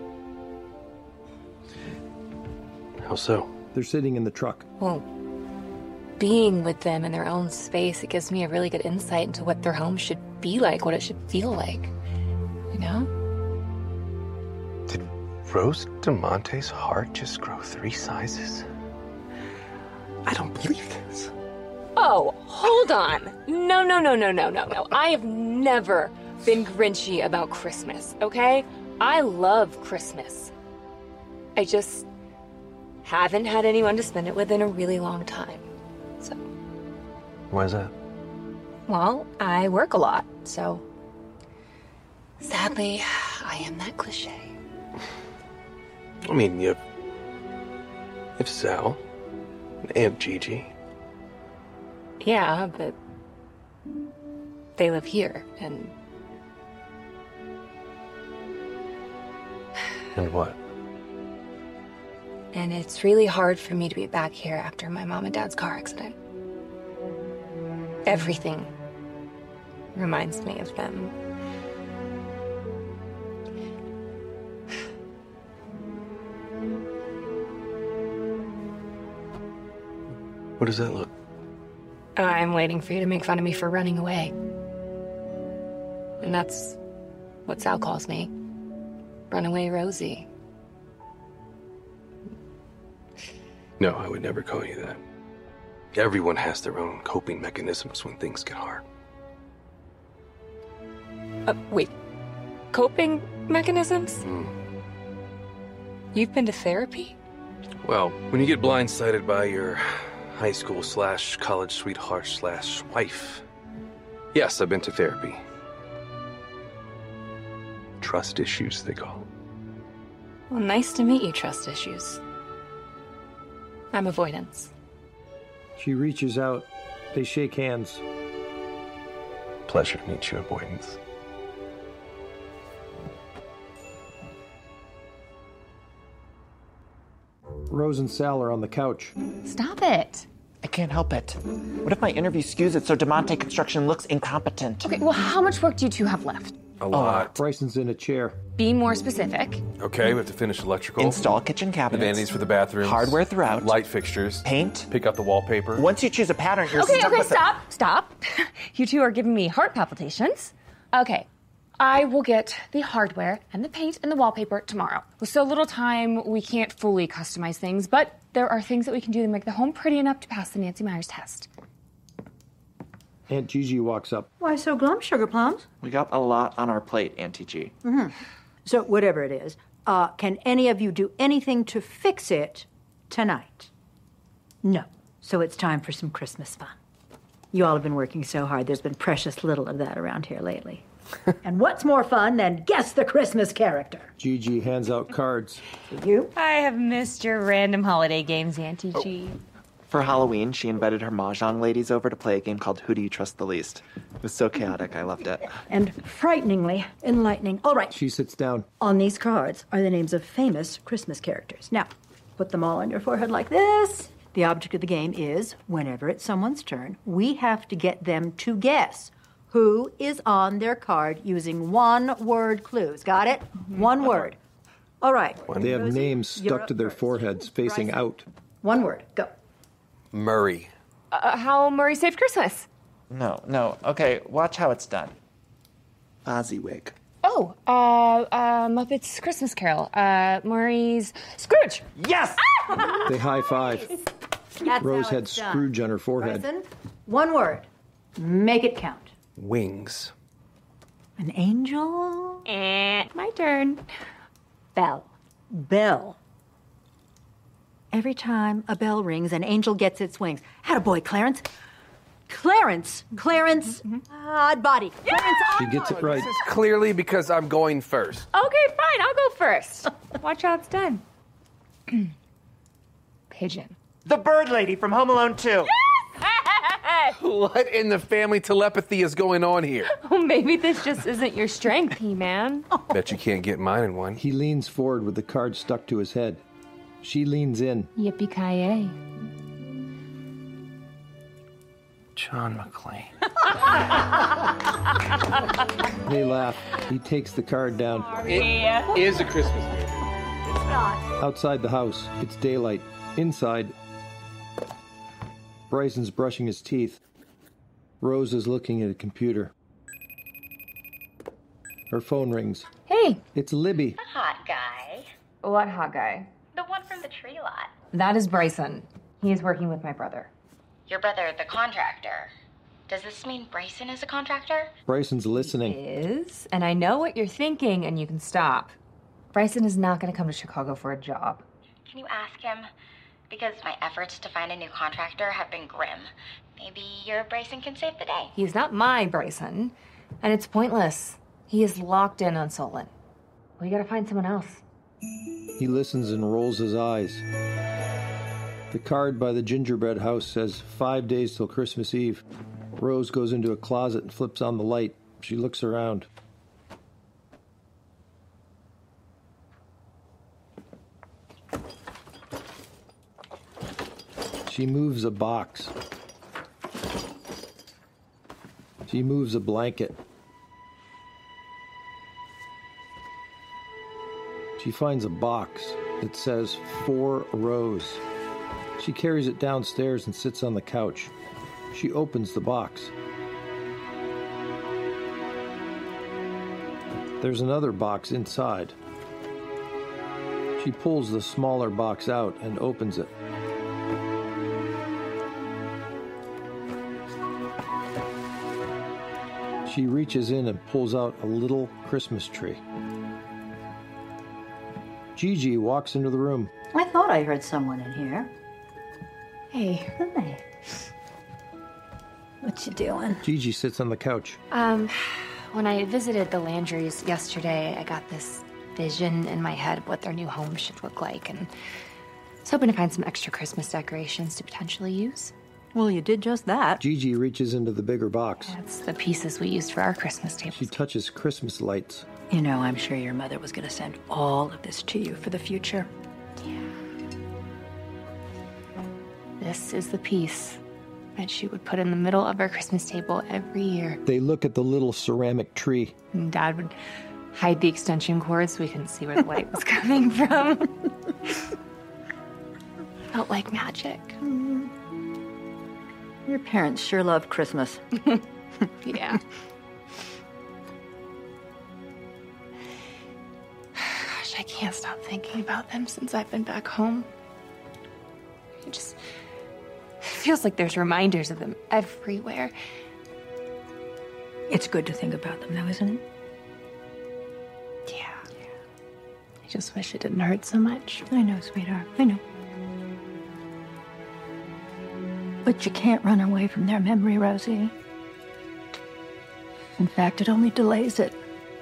How so? They're sitting in the truck. Well, being with them in their own space, it gives me a really good insight into what their home should be like, what it should feel like. You know? Did Rose DeMonte's heart just grow 3 sizes? I don't believe this. Oh, hold on. No. I have never been grinchy about Christmas, okay? I love Christmas. I just haven't had anyone to spend it with in a really long time. So. Why is that? Well, I work a lot, so sadly, I am that cliche. I mean, you have Sal and Aunt Gigi. Yeah, but they live here, and... And what? And it's really hard for me to be back here after my mom and dad's car accident. Everything reminds me of them. What does that look? I'm waiting for you to make fun of me for running away. And that's what Sal calls me. Runaway Rosie. No, I would never call you that. Everyone has their own coping mechanisms when things get hard. Wait. Coping mechanisms? You've been to therapy? Well, when you get blindsided by your high school / college sweetheart / wife, yes, I've been to therapy. Trust issues, they call them. Well, nice to meet you, trust issues. I'm avoidance. She reaches out. They shake hands. Pleasure to meet you, avoidance. Rose and Sal are on the couch. Stop it. I can't help it. What if my interview skews it so DeMonte Construction looks incompetent? Okay, well, how much work do you two have left? A lot. Bryson's in a chair. Be more specific. Okay, we have to finish electrical. Install kitchen cabinets. The vanities for the bathrooms. Hardware throughout. Light fixtures. Paint. Pick up the wallpaper. Once you choose a pattern, you're Okay, stuck with it. stop. You two are giving me heart palpitations. Okay, I will get the hardware and the paint and the wallpaper tomorrow. With so little time, we can't fully customize things, but there are things that we can do to make the home pretty enough to pass the Nancy Myers test. Aunt Gigi walks up. Why so glum, Sugar Plums? We got a lot on our plate, Auntie G. Mm-hmm. So whatever it is, can any of you do anything to fix it tonight? No. So it's time for some Christmas fun. You all have been working so hard. There's been precious little of that around here lately. And what's more fun than guess the Christmas character? Gigi hands out cards. You? I have missed your random holiday games, Auntie G. For Halloween, she invited her Mahjong ladies over to play a game called Who Do You Trust the Least? It was so chaotic, I loved it. And frighteningly enlightening. All right. She sits down. On these cards are the names of famous Christmas characters. Now, put them all on your forehead like this. The object of the game is, whenever it's someone's turn, we have to get them to guess who is on their card using one-word clues. Got it? One word. All right. They have Rosie, names you're stuck to up their first. foreheads, facing Bryson. out. One word. Go. Murray. How Murray saved Christmas. No. Okay, watch how it's done. Fozziewig. Oh, Muppets Christmas Carol. Murray's Scrooge. Yes! They high five. That's Rose how had it's done. Scrooge on her forehead. Bryson, one word. Make it count. Wings. An angel? My turn. Bell. Bell. Every time a bell rings, an angel gets its wings. Attaboy, Clarence. Clarence. Odd body. Clarence, She gets it right. This is clearly because I'm going first. Okay, fine. I'll go first. Watch how it's done. Pigeon. The bird lady from Home Alone 2. What in the family telepathy is going on here? Oh, maybe this just isn't your strength, He-Man. Bet you can't get mine in one. He leans forward with the card stuck to his head. She leans in. Yippee-ki-yay. John McClane. They laugh. He takes the card down. It is a Christmas movie. It's not. Outside the house, it's daylight. Inside, Bryson's brushing his teeth. Rose is looking at a computer. Her phone rings. Hey. It's Libby. Hot guy. What hot guy? The one from the tree lot. That is Bryson. He is working with my brother. Your brother, the contractor. Does this mean Bryson is a contractor? Bryson's listening. Is, and I know what you're thinking, and you can stop. Bryson is not going to come to Chicago for a job. Can you ask him? Because my efforts to find a new contractor have been grim. Maybe your Bryson can save the day. He's not my Bryson, and it's pointless. He is locked in on Solon. We gotta find someone else. He listens and rolls his eyes. The card by the gingerbread house says 5 days till Christmas Eve. Rose goes into a closet and flips on the light. She looks around. She moves a box. She moves a blanket. She finds a box that says For Rose. She carries it downstairs and sits on the couch. She opens the box. There's another box inside. She pulls the smaller box out and opens it. She reaches in and pulls out a little Christmas tree. Gigi walks into the room. I thought I heard someone in here. Hey. Hi. What you doing? Gigi sits on the couch. When I visited the Landrys yesterday, I got this vision in my head of what their new home should look like, and I was hoping to find some extra Christmas decorations to potentially use. Well, you did just that. Gigi reaches into the bigger box. That's the pieces we used for our Christmas table. She touches Christmas lights. You know, I'm sure your mother was going to send all of this to you for the future. This is the piece that she would put in the middle of our Christmas table every year. They look at the little ceramic tree. And Dad would hide the extension cord so we couldn't see where the light was coming from. Felt like magic. Your parents sure love Christmas. Yeah. Gosh, I can't stop thinking about them since I've been back home. It just feels like there's reminders of them everywhere. It's good to think about them, though, isn't it? Yeah. I just wish it didn't hurt so much. I know, sweetheart. I know. But you can't run away from their memory, Rosie. In fact, it only delays it.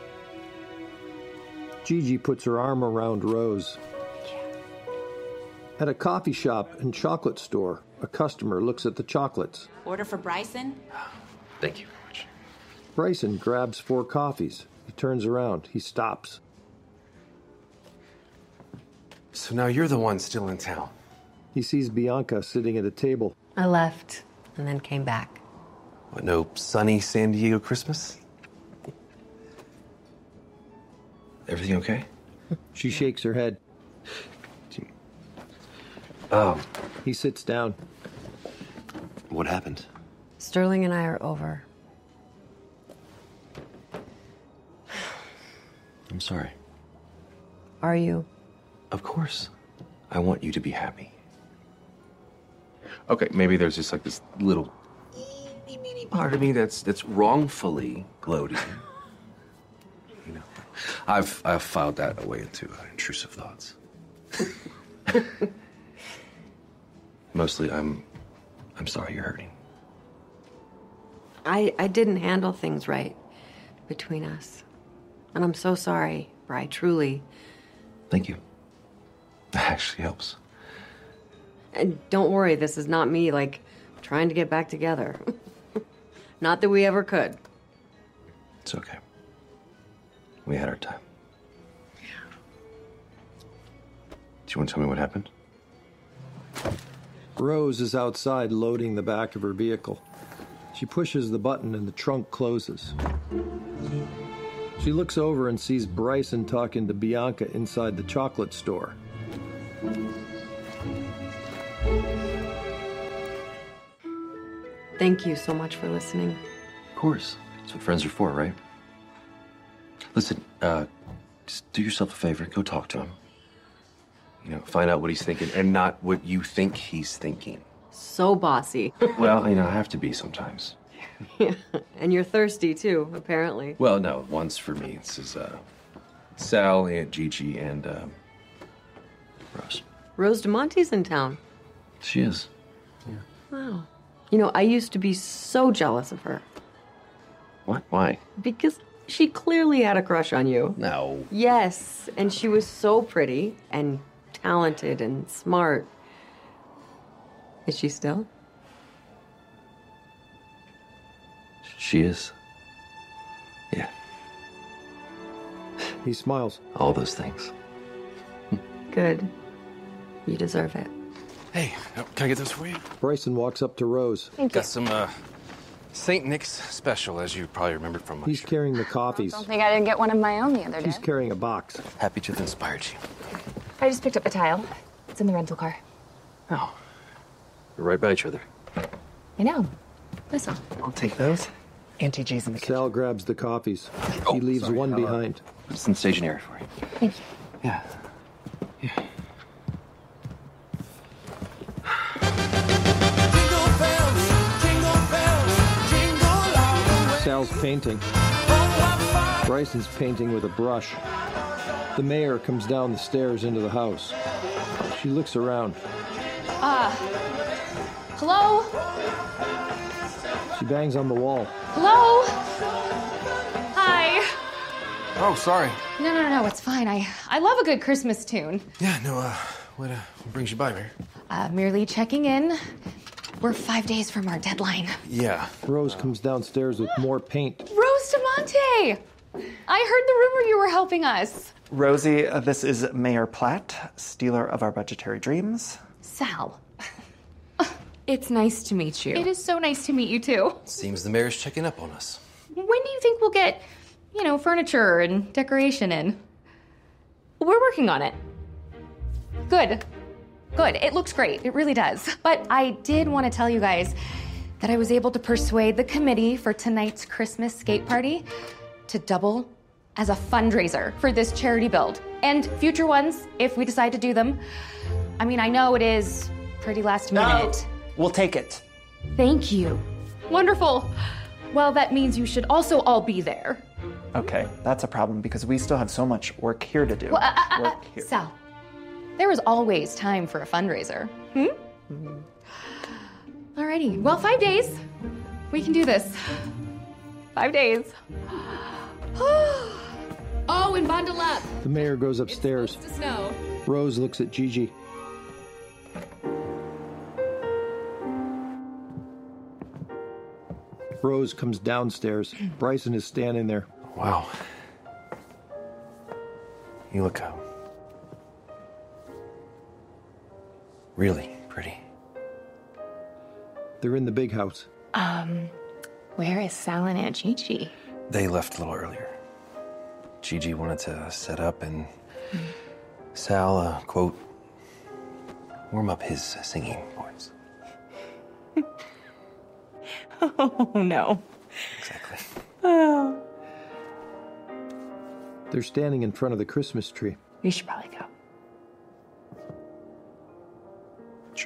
Gigi puts her arm around Rose. At a coffee shop and chocolate store, a customer looks at the chocolates. Order for Bryson? Thank you very much. Bryson grabs 4 coffees. He turns around. He stops. So now you're the one still in town. He sees Bianca sitting at a table. I left and then came back. What, no sunny San Diego Christmas? Everything okay? She shakes her head. He sits down. What happened? Sterling and I are over. I'm sorry. Are you? Of course. I want you to be happy. Okay, maybe there's just like this little teeny part of me that's wrongfully gloating. You know, I've filed that away into intrusive thoughts. Mostly, I'm sorry you're hurting. I didn't handle things right between us. And I'm so sorry, Bri, truly. Thank you. That actually helps. And don't worry, this is not me, like, trying to get back together. Not that we ever could. It's okay. We had our time. Yeah. Do you want to tell me what happened? Rose is outside loading the back of her vehicle. She pushes the button and the trunk closes. She looks over and sees Bryson talking to Bianca inside the chocolate store. Thank you so much for listening. Of course. That's what friends are for, right? Listen, just do yourself a favor. Go talk to him. You know, find out what he's thinking and not what you think he's thinking. So bossy. Well, you know, I have to be sometimes. Yeah. And you're thirsty, too, apparently. Well, no, one's for me. This is Sal, Aunt Gigi, and Rose. Rose DeMonte's in town. She is. Yeah. Wow. You know, I used to be so jealous of her. What? Why? Because She clearly had a crush on you. No. Yes, and she was so pretty and talented and smart. Is she still? She is. Yeah. He smiles. All those things. Good. You deserve it. Hey, can I get those for you? Bryson walks up to Rose. Got some St. Nick's special, as you probably remembered from my He's carrying the coffees. Don't think I didn't get one of my own the other day. She's carrying a box. Happy to have inspired you. I just picked up the tile. It's in the rental car. Oh. We're right by each other. I know. Listen. I'll take those. Auntie G's in the kitchen. Sal grabs the coffees. He leaves one behind. Put some stationery for you. Thank you. Yeah. Sal's painting. Bryson's painting with a brush. The mayor comes down the stairs into the house. She looks around. Hello? She bangs on the wall. Hello? Hi. Oh, sorry. No, it's fine. I love a good Christmas tune. Yeah, no, what brings you by, Mary? Merely checking in. We're 5 days from our deadline. Yeah. Rose comes downstairs with more paint. Rose DeMonte! I heard the rumor you were helping us. Rosie, this is Mayor Platt, stealer of our budgetary dreams. Sal. It's nice to meet you. It is so nice to meet you, too. Seems the mayor's checking up on us. When do you think we'll get, furniture and decoration in? We're working on it. Good. It looks great. It really does. But I did want to tell you guys that I was able to persuade the committee for tonight's Christmas skate party to double as a fundraiser for this charity build. And future ones, if we decide to do them. I mean, I know it is pretty last minute. We'll take it. Thank you. Wonderful. Well, that means you should also all be there. Okay, that's a problem because we still have so much work here to do. Well, Sal, there is always time for a fundraiser. Alrighty. Well, 5 days. We can do this. 5 days. Oh, and bundle up. The mayor goes upstairs. It's supposed to snow. Rose looks at Gigi. Rose comes downstairs. Bryson is standing there. Wow. You look really pretty. They're in the big house. Where is Sal and Aunt Gigi? They left a little earlier. Gigi wanted to set up and Sal, quote, warm up his singing voice. Oh, no. Exactly. Oh. They're standing in front of the Christmas tree. We should probably go. Sure.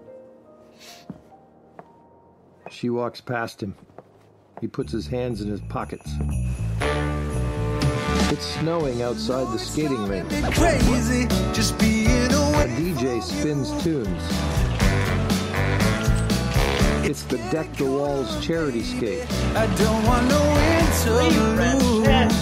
She walks past him. He puts his hands in his pockets. It's snowing outside the skating rink. Crazy, just being A DJ spins tunes. It's the Deck the Walls charity skate. I don't want no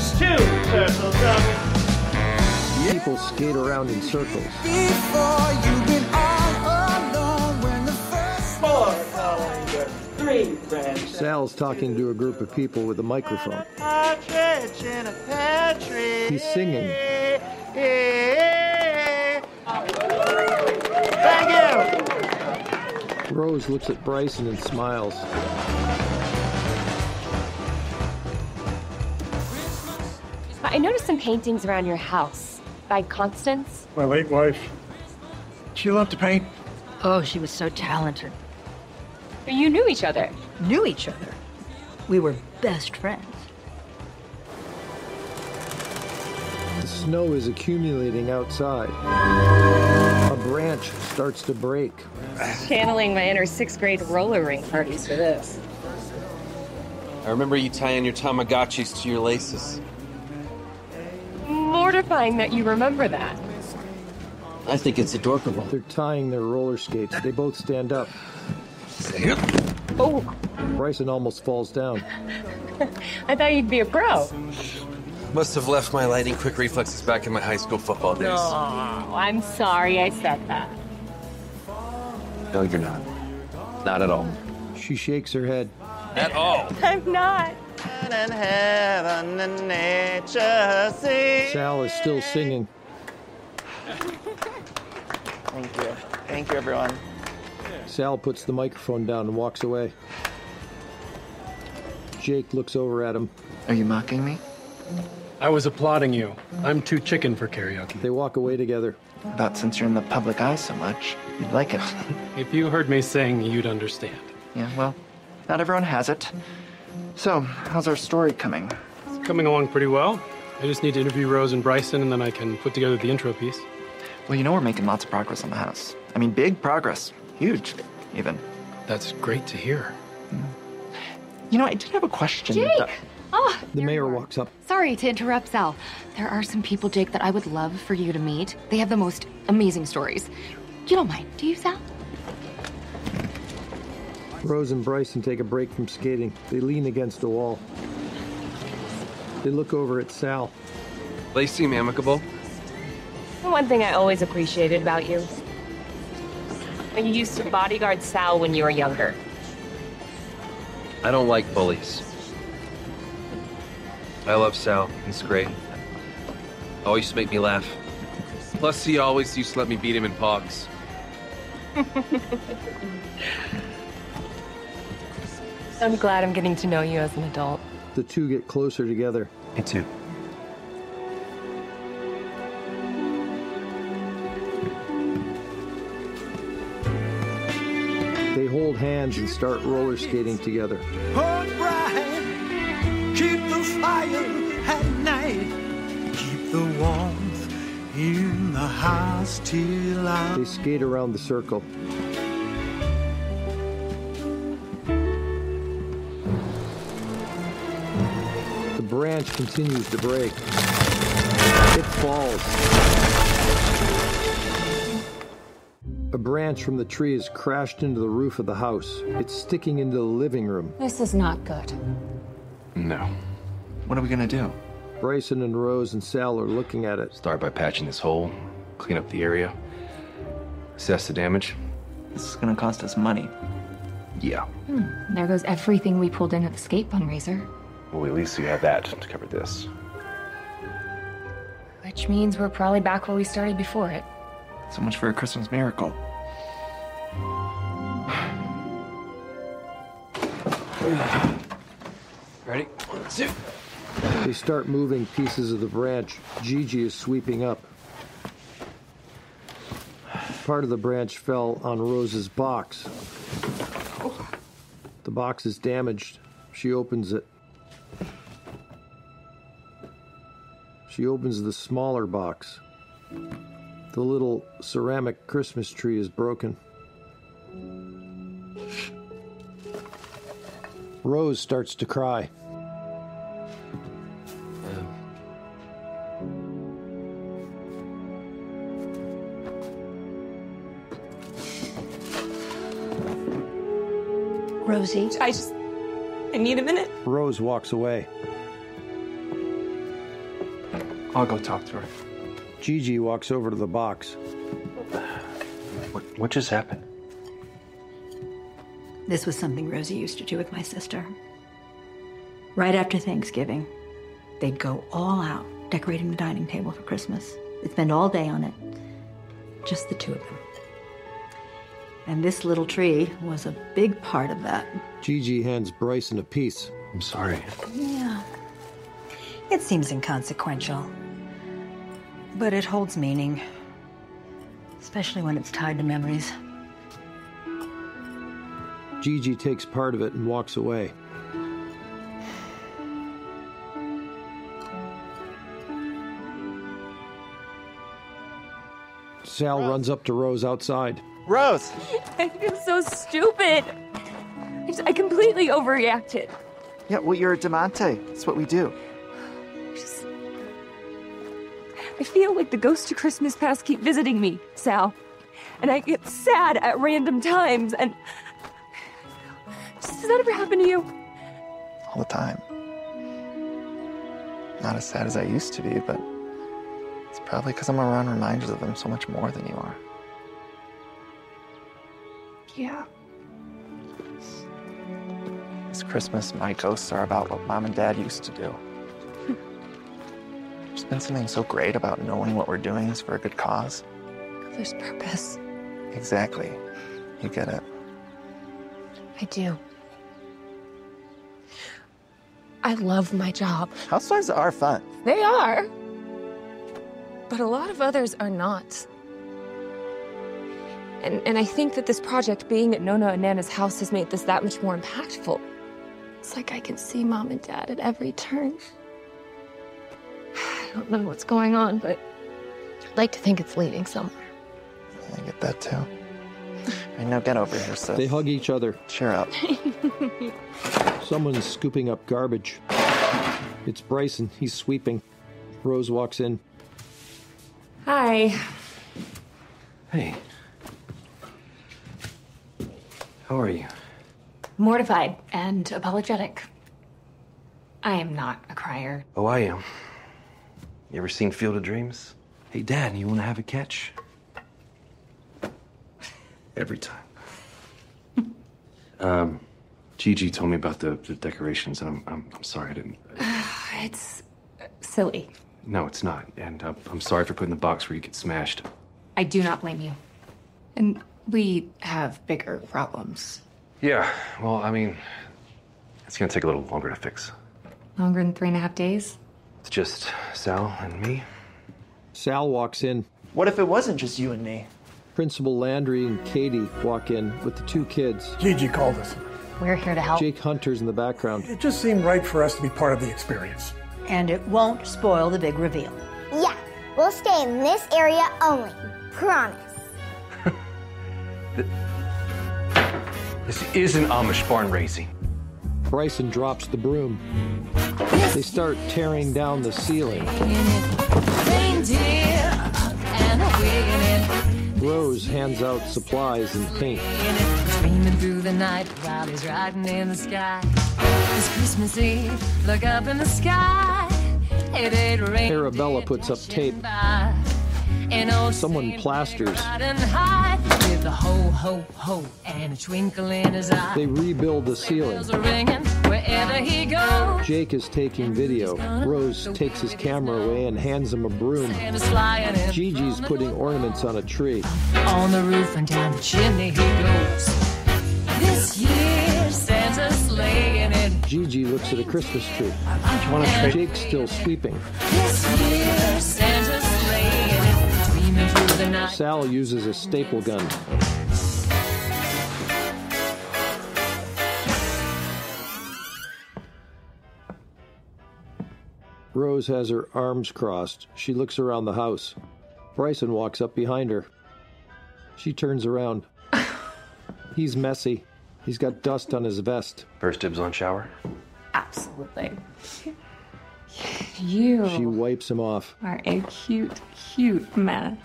interlude. People skate around in circles. Before you've been all alone when the first 4 3 friends. Sal's talking to a group of people with a microphone. Partridge in a pear tree. He's singing. Thank you. Rose looks at Bryson and smiles. I noticed some paintings around your house. By Constance? My late wife. She loved to paint. Oh, she was so talented. You knew each other. Knew each other. We were best friends. The snow is accumulating outside. A branch starts to break. Channeling my inner 6th grade roller rink parties for this. I remember you tying your Tamagotchis to your laces. Mortifying that you remember that. I think it's adorable. They're tying their roller skates. They both stand up. Oh. Bryson almost falls down. I thought you'd be a pro. Must have left my lightning quick reflexes back in my high school football days. Oh, I'm sorry I said that. No, you're not. Not at all. She shakes her head. At all. I'm not. In heaven and nature sing. Sal is still singing. Thank you. Thank you, everyone. Sal puts the microphone down and walks away. Jake looks over at him. Are you mocking me? I was applauding you. I'm too chicken for karaoke. They walk away together. I thought since you're in the public eye so much, you'd like it. If you heard me sing, you'd understand. Yeah, well, not everyone has it. So, how's our story coming? It's coming along pretty well. I just need to interview Rose and Bryson, and then I can put together the intro piece. Well, you know we're making lots of progress on the house. I mean, big progress. Huge, even. That's great to hear. You know, I did have a question. Jake! Oh, the mayor walks up. Sorry to interrupt, Sal. There are some people, Jake, that I would love for you to meet. They have the most amazing stories. You don't mind, do you, Sal? Rose and Bryson take a break from skating. They lean against a wall. They look over at Sal. They seem amicable. One thing I always appreciated about you. You used to bodyguard Sal when you were younger. I don't like bullies. I love Sal. He's great. Always used to make me laugh. Plus, he always used to let me beat him in pogs. I'm glad I'm getting to know you as an adult. The two get closer together. Me too. They hold hands and start roller skating together. Hold bright, keep the fire at night, keep the warmth in the house till I... They skate around the circle. The branch continues to break. It falls. A branch from the tree has crashed into the roof of the house. It's sticking into the living room. This is not good. No. What are we gonna do? Bryson and Rose and Sal are looking at it. Start by patching this hole, clean up the area, assess the damage. This is gonna cost us money. Yeah. There goes everything we pulled in at the skate fundraiser. Well, at least we have that to cover this. Which means we're probably back where we started before it. So much for a Christmas miracle. Ready? 1, 2. They start moving pieces of the branch. Gigi is sweeping up. Part of the branch fell on Rose's box. The box is damaged. She opens it. She opens the smaller box. The little ceramic Christmas tree is broken. Rose starts to cry. Rosie? I need a minute. Rose walks away. I'll go talk to her. Gigi walks over to the box. What just happened? This was something Rosie used to do with my sister. Right after Thanksgiving, they'd go all out decorating the dining table for Christmas. They'd spend all day on it. Just the two of them. And this little tree was a big part of that. Gigi hands Bryson a piece. I'm sorry. Yeah. It seems inconsequential. But it holds meaning. Especially when it's tied to memories. Gigi takes part of it and walks away. Sal runs up to Rose outside. Rose! I feel so stupid. I completely overreacted. Yeah, well, you're a Demonte. That's what we do. I feel like the ghosts of Christmas past keep visiting me, Sal. And I get sad at random times, and Does that ever happen to you? All the time. Not as sad as I used to be, but it's probably because I'm around reminders of them so much more than you are. Yeah. This Christmas, my ghosts are about what Mom and Dad used to do. There's been something so great about knowing what we're doing is for a good cause. There's purpose. Exactly. You get it. I do. I love my job. Housewives are fun. They are. But a lot of others are not. And I think that this project being at Nona and Nana's house has made this that much more impactful. It's like I can see Mom and Dad at every turn. I don't know what's going on, but I'd like to think it's leading somewhere. I get that too. I know, get over here, sis. They hug each other. Cheer up. Someone's scooping up garbage. It's Bryson. He's sweeping. Rose walks in. Hi. Hey. How are you? Mortified and apologetic. I am not a crier. Oh, I am. You ever seen Field of Dreams? Hey, Dad, you want to have a catch? Every time. Gigi told me about the decorations, and I'm sorry I didn't. It's silly. No, it's not. And I'm sorry for putting the box where you get smashed. I do not blame you. And we have bigger problems. Yeah, well, I mean, it's gonna take a little longer to fix. Longer than 3.5 days? It's just Sal and me. Sal walks in. What if it wasn't just you and me? Principal Landry and Katie walk in with the 2 kids. Gigi called us. We're here to help. Jake Hunter's in the background. It just seemed right for us to be part of the experience. And it won't spoil the big reveal. Yeah, we'll stay in this area only. Promise. This isn't Amish barn raising. Bryson drops the broom. They start tearing down the ceiling. Rose hands out supplies and paint. Dreaming through the night while he's riding in the sky. It's Christmas Eve, look up in the sky. It ain't raining. Arabella puts up tape. Someone plasters. With a ho, ho, ho, and a twinkle in his eye. They rebuild the ceiling. Wherever he goes. Jake is taking video. Rose takes his camera away and hands him a broom. Gigi's putting ornaments on a tree. On the roof and down the chimney he goes. This year Santa's sleighing it. Gigi looks at a Christmas tree. Jake's still sweeping. This year Santa's sleighing it. Dreaming through the night. Sal uses a staple gun. Rose has her arms crossed. She looks around the house. Bryson walks up behind her. She turns around. He's messy. He's got dust on his vest. First dibs on shower? Absolutely. You She wipes him off. are a cute, cute mess.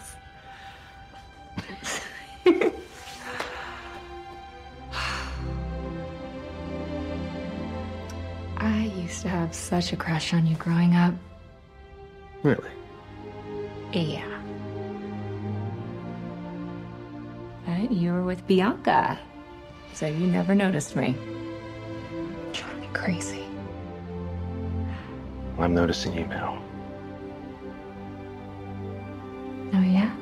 I used to have such a crush on you growing up. Really? Yeah. But you were with Bianca, so you never noticed me. Drove me crazy. I'm noticing you now. Oh, yeah?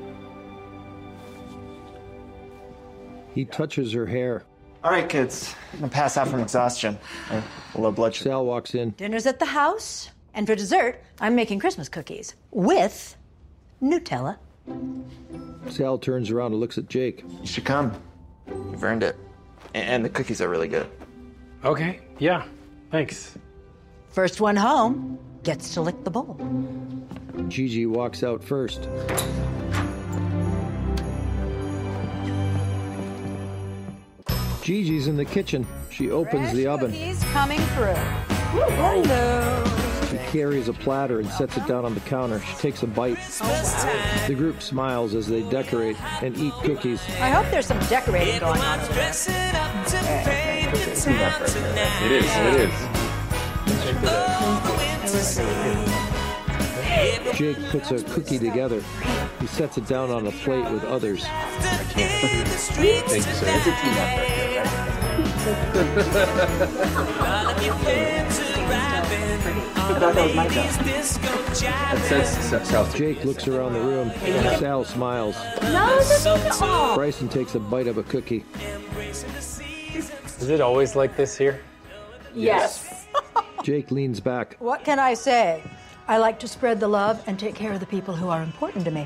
He touches her hair. All right, kids. I'm gonna pass out from exhaustion. Or low blood sugar. Sal walks in. Dinner's at the house, and for dessert, I'm making Christmas cookies with Nutella. Sal turns around and looks at Jake. You should come. You've earned it. And the cookies are really good. Okay, yeah, thanks. First one home gets to lick the bowl. Gigi walks out first. Gigi's in the kitchen. She opens the oven. Cookies coming through. Hello. He carries a platter and sets it down on the counter. She takes a bite. The group smiles as they decorate and eat cookies. I hope there's some decorating going on over there. It is. Jake puts a cookie together. He sets it down on a plate with others. Thank you, sir. It's a team effort here, right? Jake looks around the room. Sal smiles. Bryson takes a bite of a cookie. Is it always like this here? Yes. Jake leans back. What can I say? I like to spread the love and take care of the people who are important to me.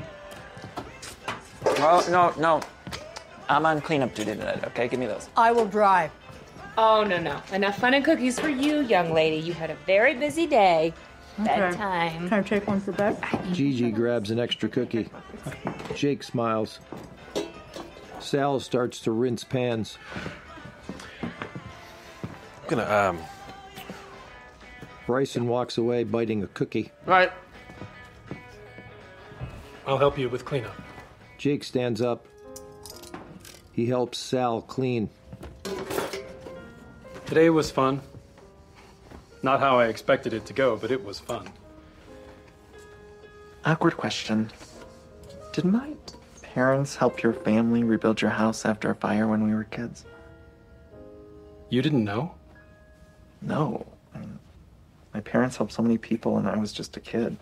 Well, no. I'm on cleanup duty tonight, okay? Give me those. I will drive. Oh, no. Enough fun and cookies for you, young lady. You had a very busy day. Okay. Bedtime. Can I take one for bed? Gigi grabs an extra cookie. Jake smiles. Sal starts to rinse pans. I'm gonna, Bryson walks away, biting a cookie. Right. I'll help you with cleanup. Jake stands up. He helps Sal clean. Today was fun. Not how I expected it to go, but it was fun. Awkward question. Did my parents help your family rebuild your house after a fire when we were kids? You didn't know? No. My parents helped so many people and I was just a kid.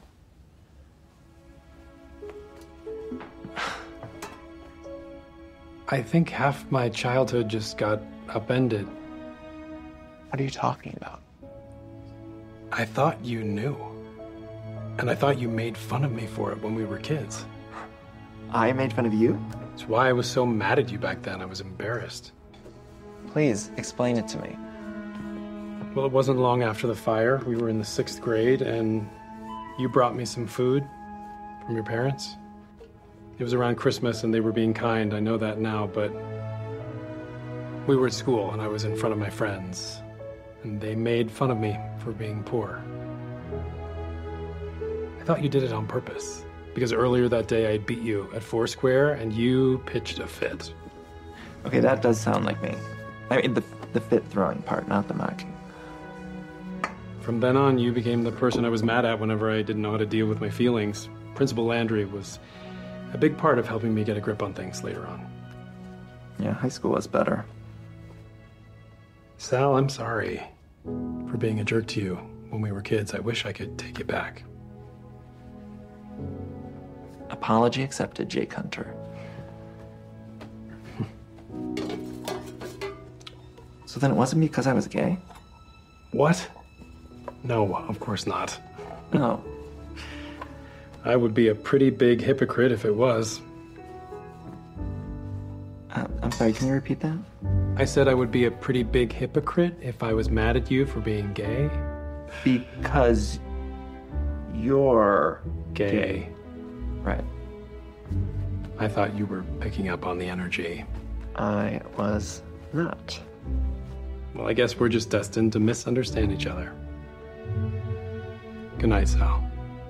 I think half my childhood just got upended. What are you talking about? I thought you knew. And I thought you made fun of me for it when we were kids. I made fun of you? That's why I was so mad at you back then. I was embarrassed. Please, explain it to me. Well, it wasn't long after the fire. We were in the 6th grade, and you brought me some food from your parents. It was around Christmas, and they were being kind. I know that now, but we were at school, and I was in front of my friends, and they made fun of me for being poor. I thought you did it on purpose, because earlier that day I beat you at Foursquare, and you pitched a fit. Okay, that does sound like me. I mean, the fit throwing part, not the mocking. From then on, you became the person I was mad at whenever I didn't know how to deal with my feelings. Principal Landry was a big part of helping me get a grip on things later on. Yeah, high school was better. Sal, I'm sorry for being a jerk to you when we were kids. I wish I could take it back. Apology accepted, Jake Hunter. So then it wasn't because I was gay? What? No, of course not. No. I would be a pretty big hypocrite if it was. I'm sorry, can you repeat that? I said I would be a pretty big hypocrite if I was mad at you for being gay. Because you're gay. Right. I thought you were picking up on the energy. I was not. Well, I guess we're just destined to misunderstand each other. Good night, Sal.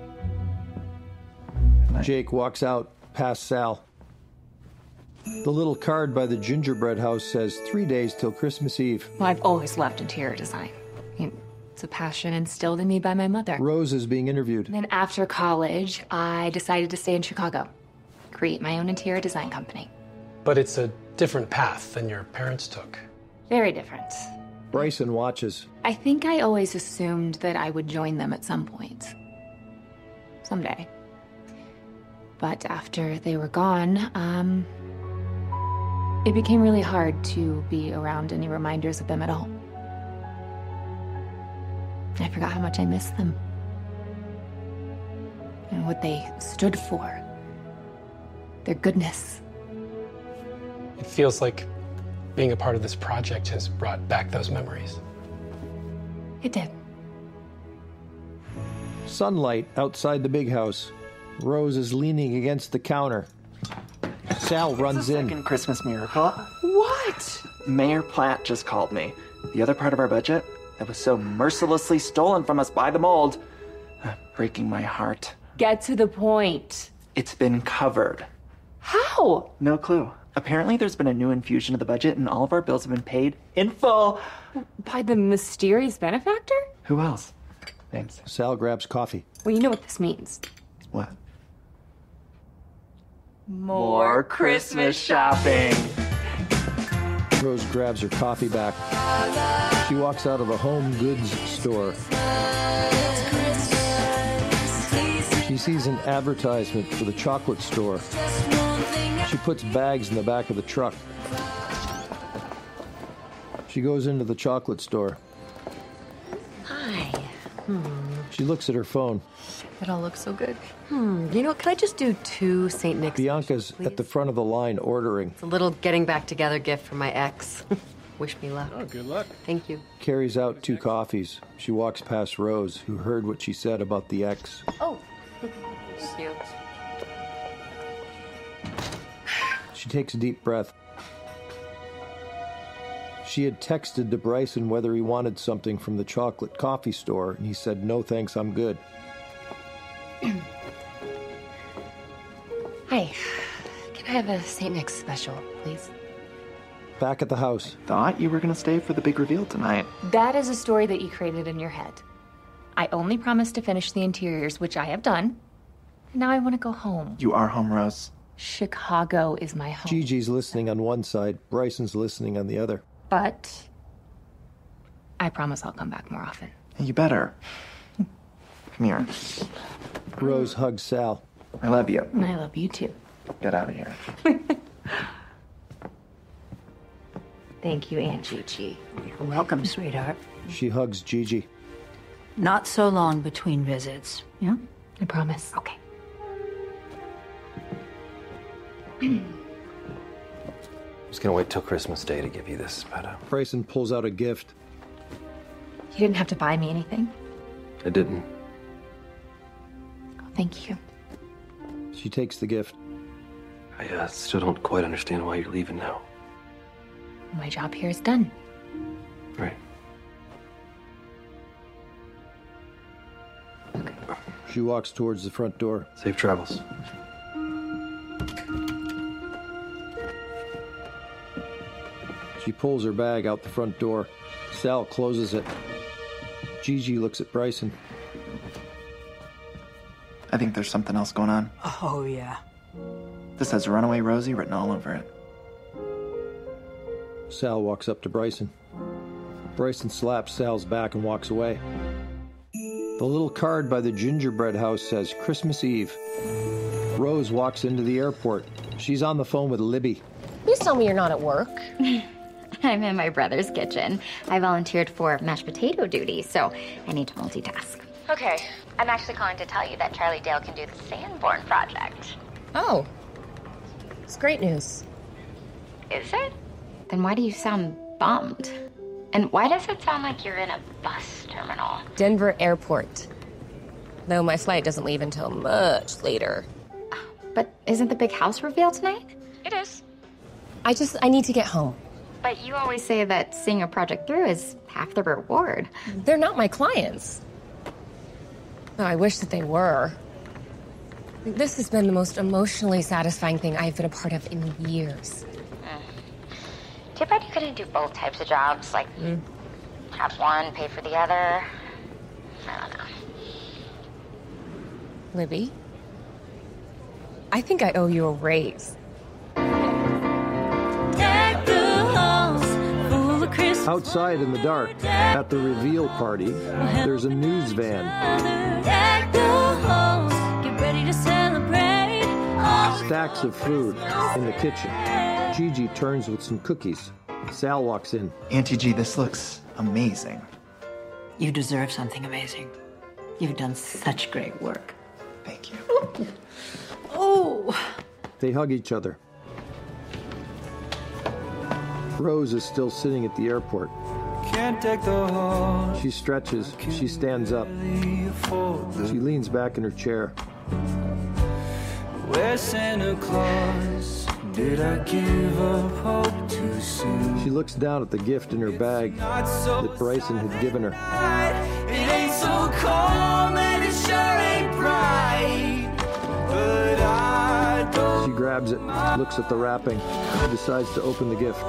Jake walks out past Sal. The little card by the gingerbread house says 3 days till Christmas Eve. Well, I've always loved interior design. It's a passion instilled in me by my mother. Rose is being interviewed. And then after college, I decided to stay in Chicago, create my own interior design company. But it's a different path than your parents took. Very different. Bryson watches. I think I always assumed that I would join them at some point. Someday. But after they were gone, it became really hard to be around any reminders of them at all. I forgot how much I missed them. And what they stood for. Their goodness. It feels like being a part of this project has brought back those memories. It did. Sunlight outside the big house. Rose is leaning against the counter. Sal runs in. Second Christmas miracle. What? Mayor Platt just called me. The other part of our budget that was so mercilessly stolen from us by the mold Breaking my heart. Get to the point. It's been covered. How? No clue. Apparently there's been a new infusion of the budget and all of our bills have been paid in full. By the mysterious benefactor? Who else? Thanks. Sal grabs coffee. Well, you know what this means. What? More Christmas shopping. Rose grabs her coffee back. She walks out of a home goods store. She sees an advertisement for the chocolate store. She puts bags in the back of the truck. She goes into the chocolate store. Hi. She looks at her phone. It all looks so good. You know what? Can I just do 2 St. Nick's? Bianca's please? at the front of the line ordering. It's a little getting back together gift for my ex. Wish me luck. Oh, good luck. Thank you. Carries out 2 coffees. She walks past Rose, who heard what she said about the ex. Oh, thank you. She takes a deep breath. She had texted to Bryson whether he wanted something from the chocolate coffee store, and he said, "No thanks, I'm good." Hi. Can I have a St. Nick's special, please? Back at the house. Thought you were gonna stay for the big reveal tonight. That is a story that you created in your head. I only promised to finish the interiors, which I have done. Now I want to go home. You are home, Rose. Chicago is my home. Gigi's listening on one side, Bryson's listening on the other. But I promise I'll come back more often. You better. Come here. Rose hugs Sal. I love you. And I love you too. Get out of here. Thank you, Aunt Gigi. You're welcome, sweetheart. She hugs Gigi. Not so long between visits, yeah? I promise. Okay. I was gonna wait till Christmas Day to give you this, but Bryson pulls out a gift. You didn't have to buy me anything. I didn't. Oh, thank you. She takes the gift. I still don't quite understand why you're leaving now. My job here is done. Right. She walks towards the front door. Safe travels. She pulls her bag out the front door. Sal closes it. Gigi looks at Bryson. I think there's something else going on. Oh, yeah. This has Runaway Rosie written all over it. Sal walks up to Bryson. Bryson slaps Sal's back and walks away. The little card by the gingerbread house says Christmas Eve. Rose walks into the airport. She's on the phone with Libby. Please tell me you're not at work. I'm in my brother's kitchen. I volunteered for mashed potato duty, so I need to multitask. Okay, I'm actually calling to tell you that Charlie Dale can do the Sanborn project. Oh. It's great news. Is it? Then why do you sound bummed? And why does it sound like you're in a bus terminal? Denver Airport. Though my flight doesn't leave until much later. But isn't the big house reveal tonight? It is. I need to get home. But you always say that seeing a project through is half the reward. They're not my clients. Oh, I wish that they were. This has been the most emotionally satisfying thing I've been a part of in years. Too bad you couldn't do both types of jobs, like have one pay for the other. I don't know. Libby, I think I owe you a raise. Outside in the dark, at the reveal party, there's a news van. Stacks of food in the kitchen. Gigi turns with some cookies. Sal walks in. Auntie G, this looks amazing. You deserve something amazing. You've done such great work. Thank you. Oh! They hug each other. Rose is still sitting at the airport. She stretches. She stands up. She leans back in her chair. Where Santa Claus did I give up hope too soon? She looks down at the gift in her bag that Bryson had given her. It ain't so cold, let it show. grabs it, looks at the wrapping, and decides to open the gift.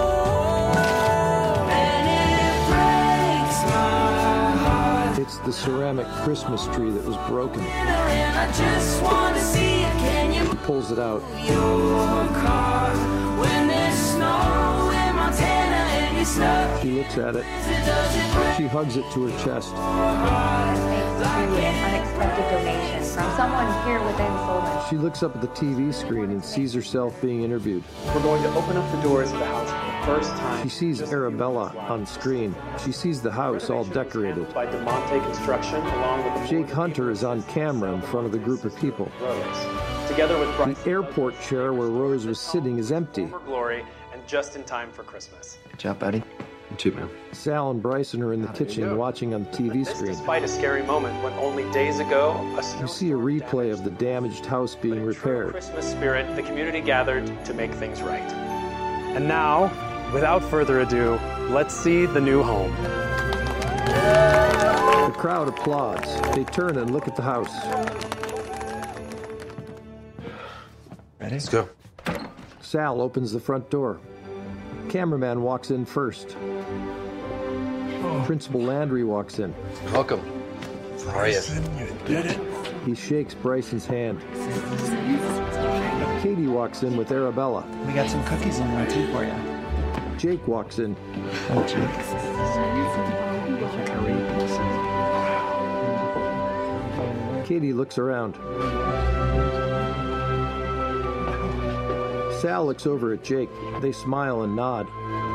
It's the ceramic Christmas tree that was broken. She pulls it out. She looks at it. She hugs it to her chest. Truly an unexpected donation from someone here within Solon. She looks up at the TV screen and sees herself being interviewed. We're going to open up the doors of the house for the first time. She sees Arabella on screen. She sees the house all decorated. By DeMonte Construction, along with the Jake Hunter is on camera in front of the group of people. Rose. Together with Bryson. The airport chair where Rose was sitting is empty. For glory and just in time for Christmas. Good job, buddy. You too, man. Sal and Bryson are in the kitchen watching on the TV screen. Despite a scary moment when only days ago, You see a replay of the damaged house being repaired. Christmas spirit, the community gathered to make things right. And now, without further ado, let's see the new home. The crowd applauds. They turn and look at the house. Ready? Let's go. Sal opens the front door. Cameraman walks in first. Principal Landry walks in. Welcome. How are you? You did it. He shakes Bryson's hand. Katie walks in with Arabella. We got some cookies on there too for you. Jake walks in. Oh, Jake. Katie looks around. Sal looks over at Jake. They smile and nod.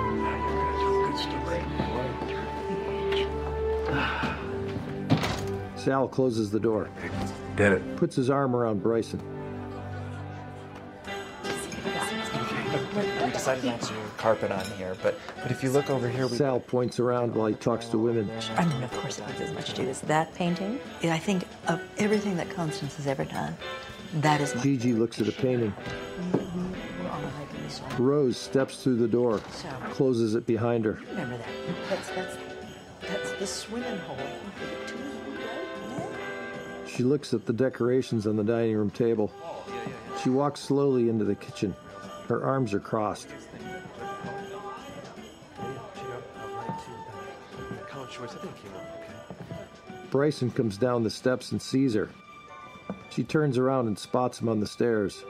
Sal closes the door. Did it. Puts his arm around Bryson. We decided not to do carpet on here, but if you look over here, Sal points around while he talks to women. I mean, of course, it has as much to do as that painting. I think of everything that Constance has ever done, that is my Gigi looks at a painting. Rose steps through the door, closes it behind her. Remember that. That's the swimming hole. She looks at the decorations on the dining room table. She walks slowly into the kitchen. Her arms are crossed. Bryson comes down the steps and sees her. She turns around and spots him on the stairs.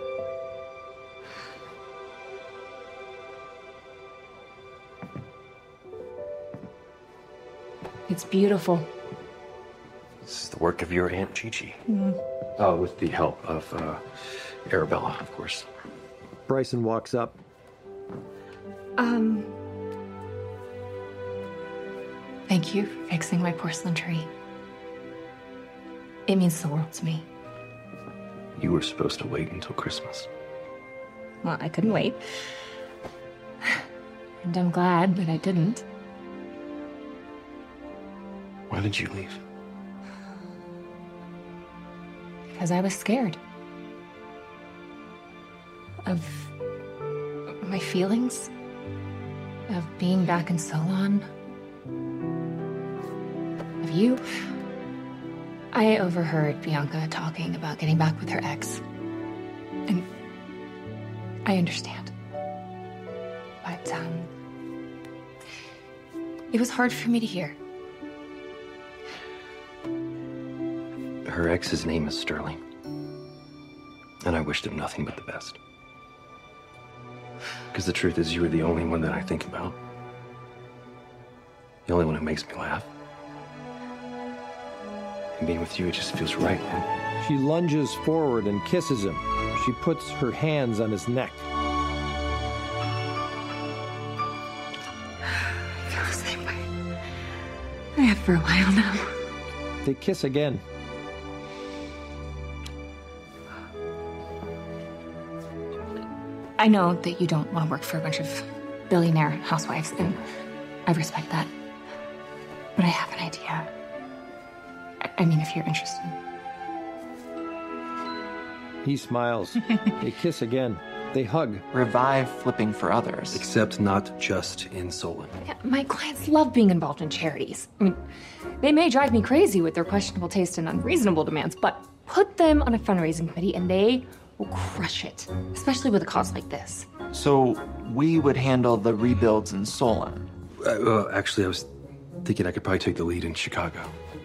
It's beautiful. This is the work of your Aunt Gigi. Mm. With the help of Arabella, of course. Bryson walks up. Thank you for fixing my porcelain tree. It means the world to me. You were supposed to wait until Christmas. Well, I couldn't wait. And I'm glad that I didn't. Why did you leave? Because I was scared. Of my feelings. Of being back in Solon. Of you. I overheard Bianca talking about getting back with her ex. And I understand. But, it was hard for me to hear. Her ex's name is Sterling. And I wished him nothing but the best. Because the truth is, you were the only one that I think about. The only one who makes me laugh. And being with you, it just feels right, man. She lunges forward and kisses him. She puts her hands on his neck. I feel the same way. I have for a while now. They kiss again. I know that you don't want to work for a bunch of billionaire housewives, and I respect that. But I have an idea. I mean, if you're interested. He smiles. They kiss again. They hug. Revive flipping for others. Except not just in Solon. Yeah, my clients love being involved in charities. I mean, they may drive me crazy with their questionable taste and unreasonable demands, but put them on a fundraising committee and they will crush it, especially with a cause like this. So we would handle the rebuilds in Solon. Well, actually, I was thinking I could probably take the lead in Chicago.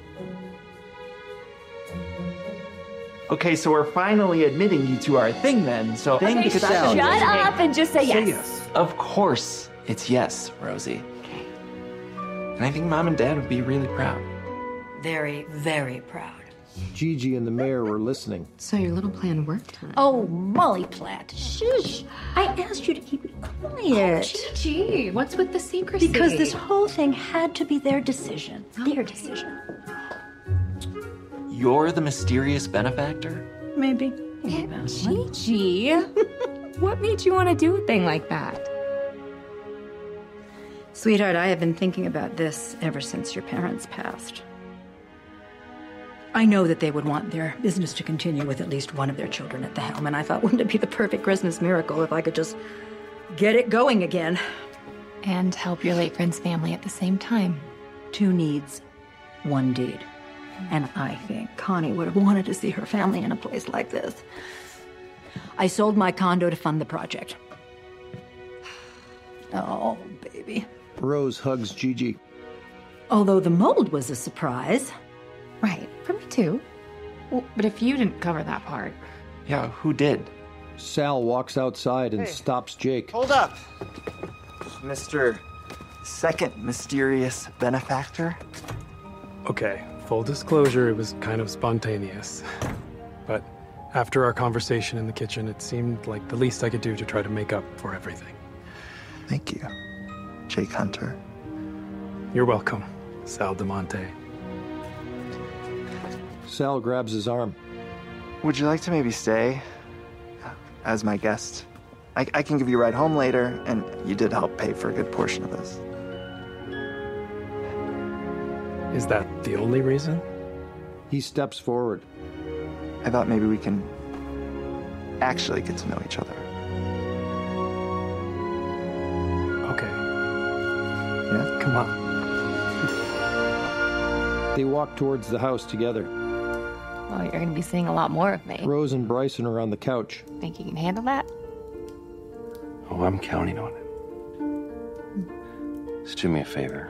Okay, so we're finally admitting you to our thing then. So Okay, thank you, shut Sally. up and just say yes. Of course, it's yes, Rosie. Okay. And I think Mom and Dad would be really proud. Very, very proud. Gigi and the mayor were listening. So your little plan worked, huh? Oh, Molly Platt, shush. I asked you to keep it quiet. Gigi, what's with the secrecy? Because this whole thing had to be their decision. Their decision. You're the mysterious benefactor? Maybe. Gigi, what made you want to do a thing like that? Sweetheart, I have been thinking about this ever since your parents passed. I know that they would want their business to continue with at least one of their children at the helm, and I thought, wouldn't it be the perfect Christmas miracle if I could just get it going again? And help your late friend's family at the same time. 2 needs, 1 deed. And I think Connie would have wanted to see her family in a place like this. I sold my condo to fund the project. Oh, baby. Rose hugs Gigi. Although the mold was a surprise. Right, for me too. Well, but if you didn't cover that part. Yeah, who did? Sal walks outside and stops Jake. Hold up! Mr. Second Mysterious Benefactor? Okay, full disclosure, it was kind of spontaneous. But after our conversation in the kitchen, it seemed like the least I could do to try to make up for everything. Thank you, Jake Hunter. You're welcome, Sal DeMonte. Sal grabs his arm. Would you like to maybe stay as my guest? I can give you a ride home later, and you did help pay for a good portion of this. Is that the only reason? He steps forward. I thought maybe we can actually get to know each other. Okay. Yeah? Come on. They walk towards the house together. Well, you're going to be seeing a lot more of me. Rose and Bryson are on the couch. Think you can handle that? Oh, I'm counting on it. Just do me a favor.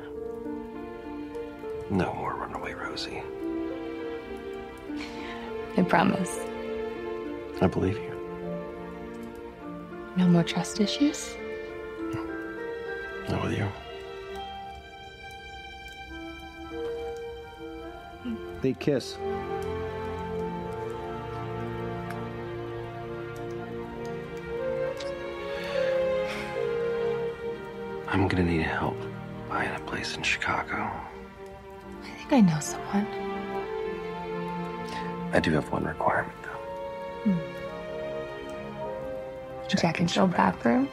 No more runaway Rosie. I promise. I believe you. No more trust issues? Not with you. They kiss. I'm gonna need help buying a place in Chicago. I think I know someone. I do have one requirement, though. Jack and Jill bathroom?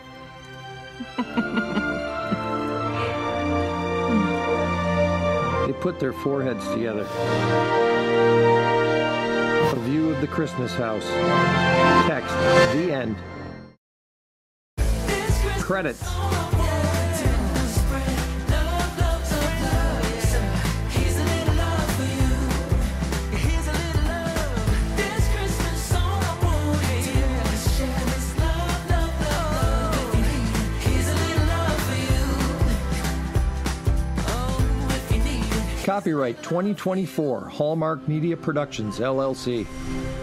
They put their foreheads together. A view of the Christmas house. Text, the end. Credits. Copyright 2024, Hallmark Media Productions, LLC.